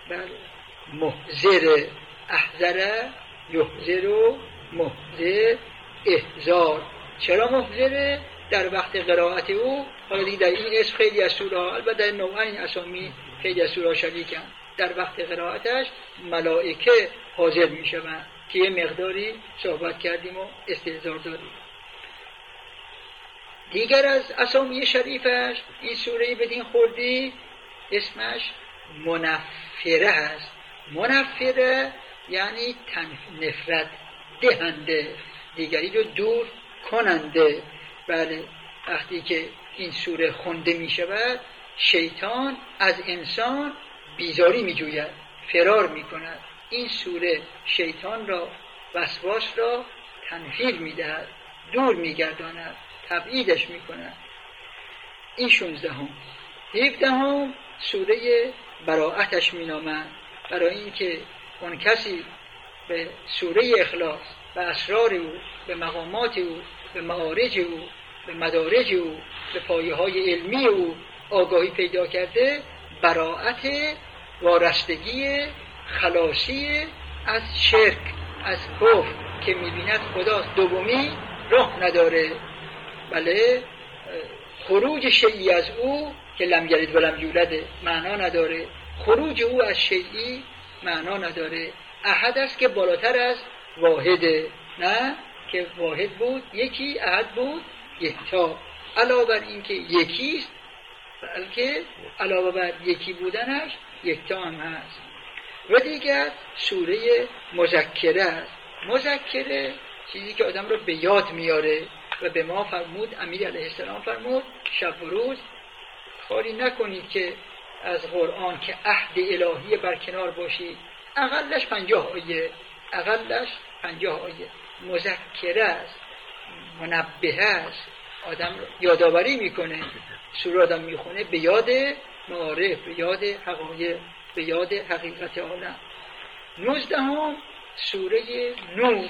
محذر، احذر یحذر، محذر احذار. چرا محذره؟ در وقت قرائت او، حالا دیگه در این اسم خیلی از سوره ها، البته در نوعین اسامی خیلی از سوره ها شریکن، در وقت قرائتش ملائکه حاضر می شوند که یه مقداری صحبت کردیم و استحضار داریم. دیگر از اسامی شریفش این سوره بدین خوردی اسمش منفره هست. منفره یعنی نفرت دهنده، دیگری رو دور کننده. بله، وقتی که این سوره خونده می شود شیطان از انسان بیزاری می جوید، فرار می کند. این سوره شیطان را، وسواس را تنفیر می دهد، دور می گرداند، تبعیدش می کند. این 16. 17 سوره براءتش می نامند، برای اینکه اون کسی به سوره اخلاص، به اسرار او، به مقامات او، به معارج او، به مدارج او، به پایه های علمی او آگاهی پیدا کرده، براءت، وارستگی، خلاصی از شرک، از کفر که می‌بیند خدا دومی راه نداره. بله، خروج شیعی از او که لم یلد ولم یولد معنا نداره، خروج او از شیعی معنا نداره. احد است که بالاتر از واحده، نه که واحد بود یکی، احد بود یکتا. علاوه بر این که یکیست، بلکه علاوه بر یکی بودنش یکتا هم هست. و دیگر سوره مذکره است. مذکره چیزی که آدم رو به یاد میاره و به ما فرمود، امیر علیه السلام فرمود شب و روز کاری نکنید که از قرآن که عهد الهی برکنار باشید. اقلش 50 آیه، اقلش 50 آیه. مذکره است، منبه است، آدم یادآوری میکنه. سوره آدم میخونه به یاد معارف، به یاد حقایق، به یاد حقیقت عالم. 19 سوره نور.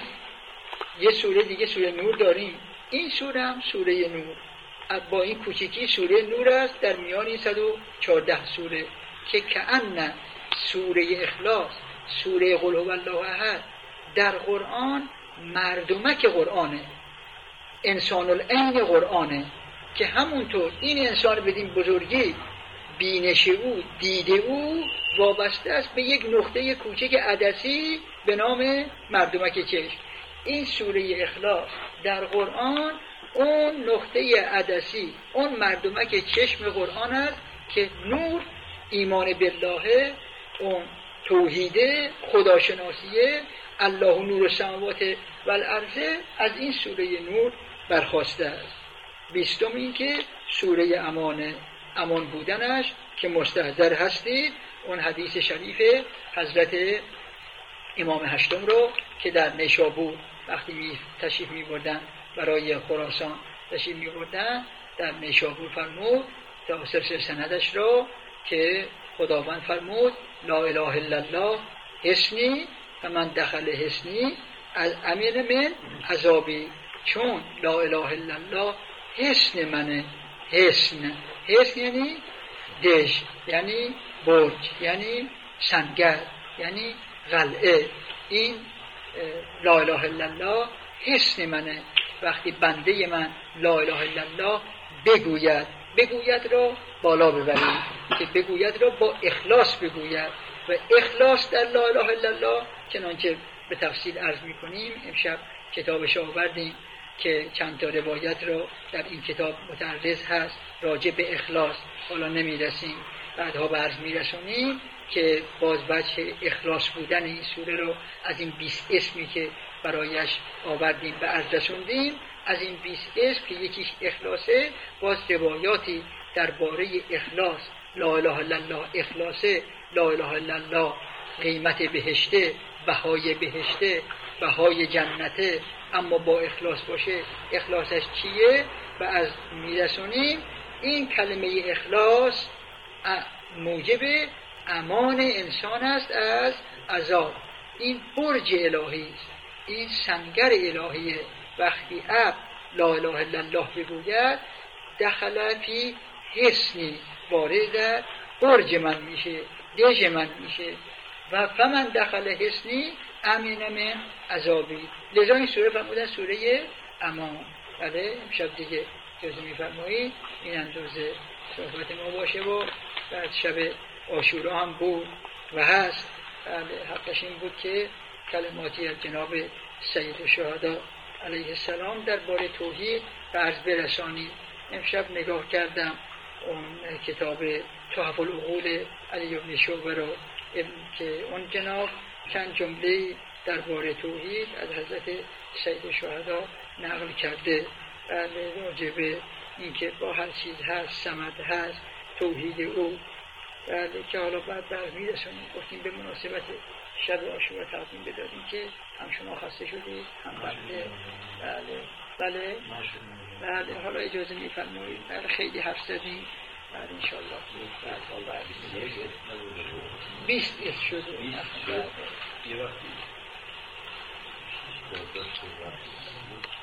یه سوره دیگه سوره نور داریم. این سوره هم سوره نور، با این کوچیکی سوره نور است در میان این 114 سوره که کأن سوره اخلاص، سوره قل هو الله احد در قرآن مردمک قرآنه، انسان العین قرآنه، که همونطور این انسان بدین بزرگی بینش او، دید او وابسته است به یک نقطه کوچک عدسی به نام مردمک چشم. این سوره اخلاص در قرآن اون نقطه عدسی، اون مردمک چشم قرآن است که نور، ایمان بالله، اون توحیده، خداشناسیه، الله نور السماوات و الارض از این سوره نور برخواسته است. 20 این که سوره امانه، امان بودنش که مستحضر هستید. اون حدیث شریف حضرت امام هشتم رو که در نیشابور وقتی تشریف می بردن برای خراسان تشریف می بردن، در نیشابور فرمود تا سلسله سندش رو که خداوند فرمود لا اله الا الله حصنی و من دخل حصنی از امین من عذابی. چون لا اله الا الله حصن منه. حصن یعنی دژ، یعنی برج، یعنی سنگر، یعنی قلعه. این لا اله الا الله حصن منه. وقتی بنده من لا اله الا الله بگوید را بالا ببرید، که بگوید را با اخلاص بگوید. و اخلاص در لا اله الا الله چنانچه به تفصیل عرض میکنیم، امشب کتابش آوردیم که چند تا روایت رو در این کتاب متعرض هست راجع به اخلاص. حالا نمیرسیم، بعدها به عرض میرسونیم که باز وجه اخلاص بودن این سوره رو از این 20 اسمی که برایش آوردیم به عرض رسوندیم. از این 20 اسم که یکیش اخلاصه، باز روایاتی درباره اخلاص، لا اله الا الله اخلاصه، لا اله الا الله قیمت بهشته، بهای بهشته، بهای جنته، اما با اخلاص باشه اخلاصش چیه و از میرسونیم. این کلمه اخلاص موجب امان انسان است از عذاب. این برج الهی است، این سنگر الهیه. وقتی عبد لا اله الا الله بگوید دخل فی حصنی، وارد در برج من میشه، دژ من میشه. و فمن دخل حصنی امن من عذابی. لذا این سوره فرمودن سوره امان. بله امشب دیگه جزء میفرمایید این اندازه صحبت ما باشه. و بعد شب عاشورا هم بود و هست. بله حقش این بود که کلماتی از جناب سید الشهدا علیه السلام درباره توحید عرض برسانید. امشب نگاه کردم اون کتاب تحف العقول علی بن شعبه رو که اون جناب چند جمله درباره توحید از حضرت سید الشهدا نقل کرده. بله راجع به اینکه با هر چیز هست صمد هست توحید او. بله که حالا بعد برمیرسونیم گفتیم به مناسبت شب عاشورا تقدیم بدادیم که هم شما خسته شدید هم بله بله بله حالا اجازه میفرمایید. بله خیلی حرف زدیم. بله انشالله بعد 20 شده. یه وقتی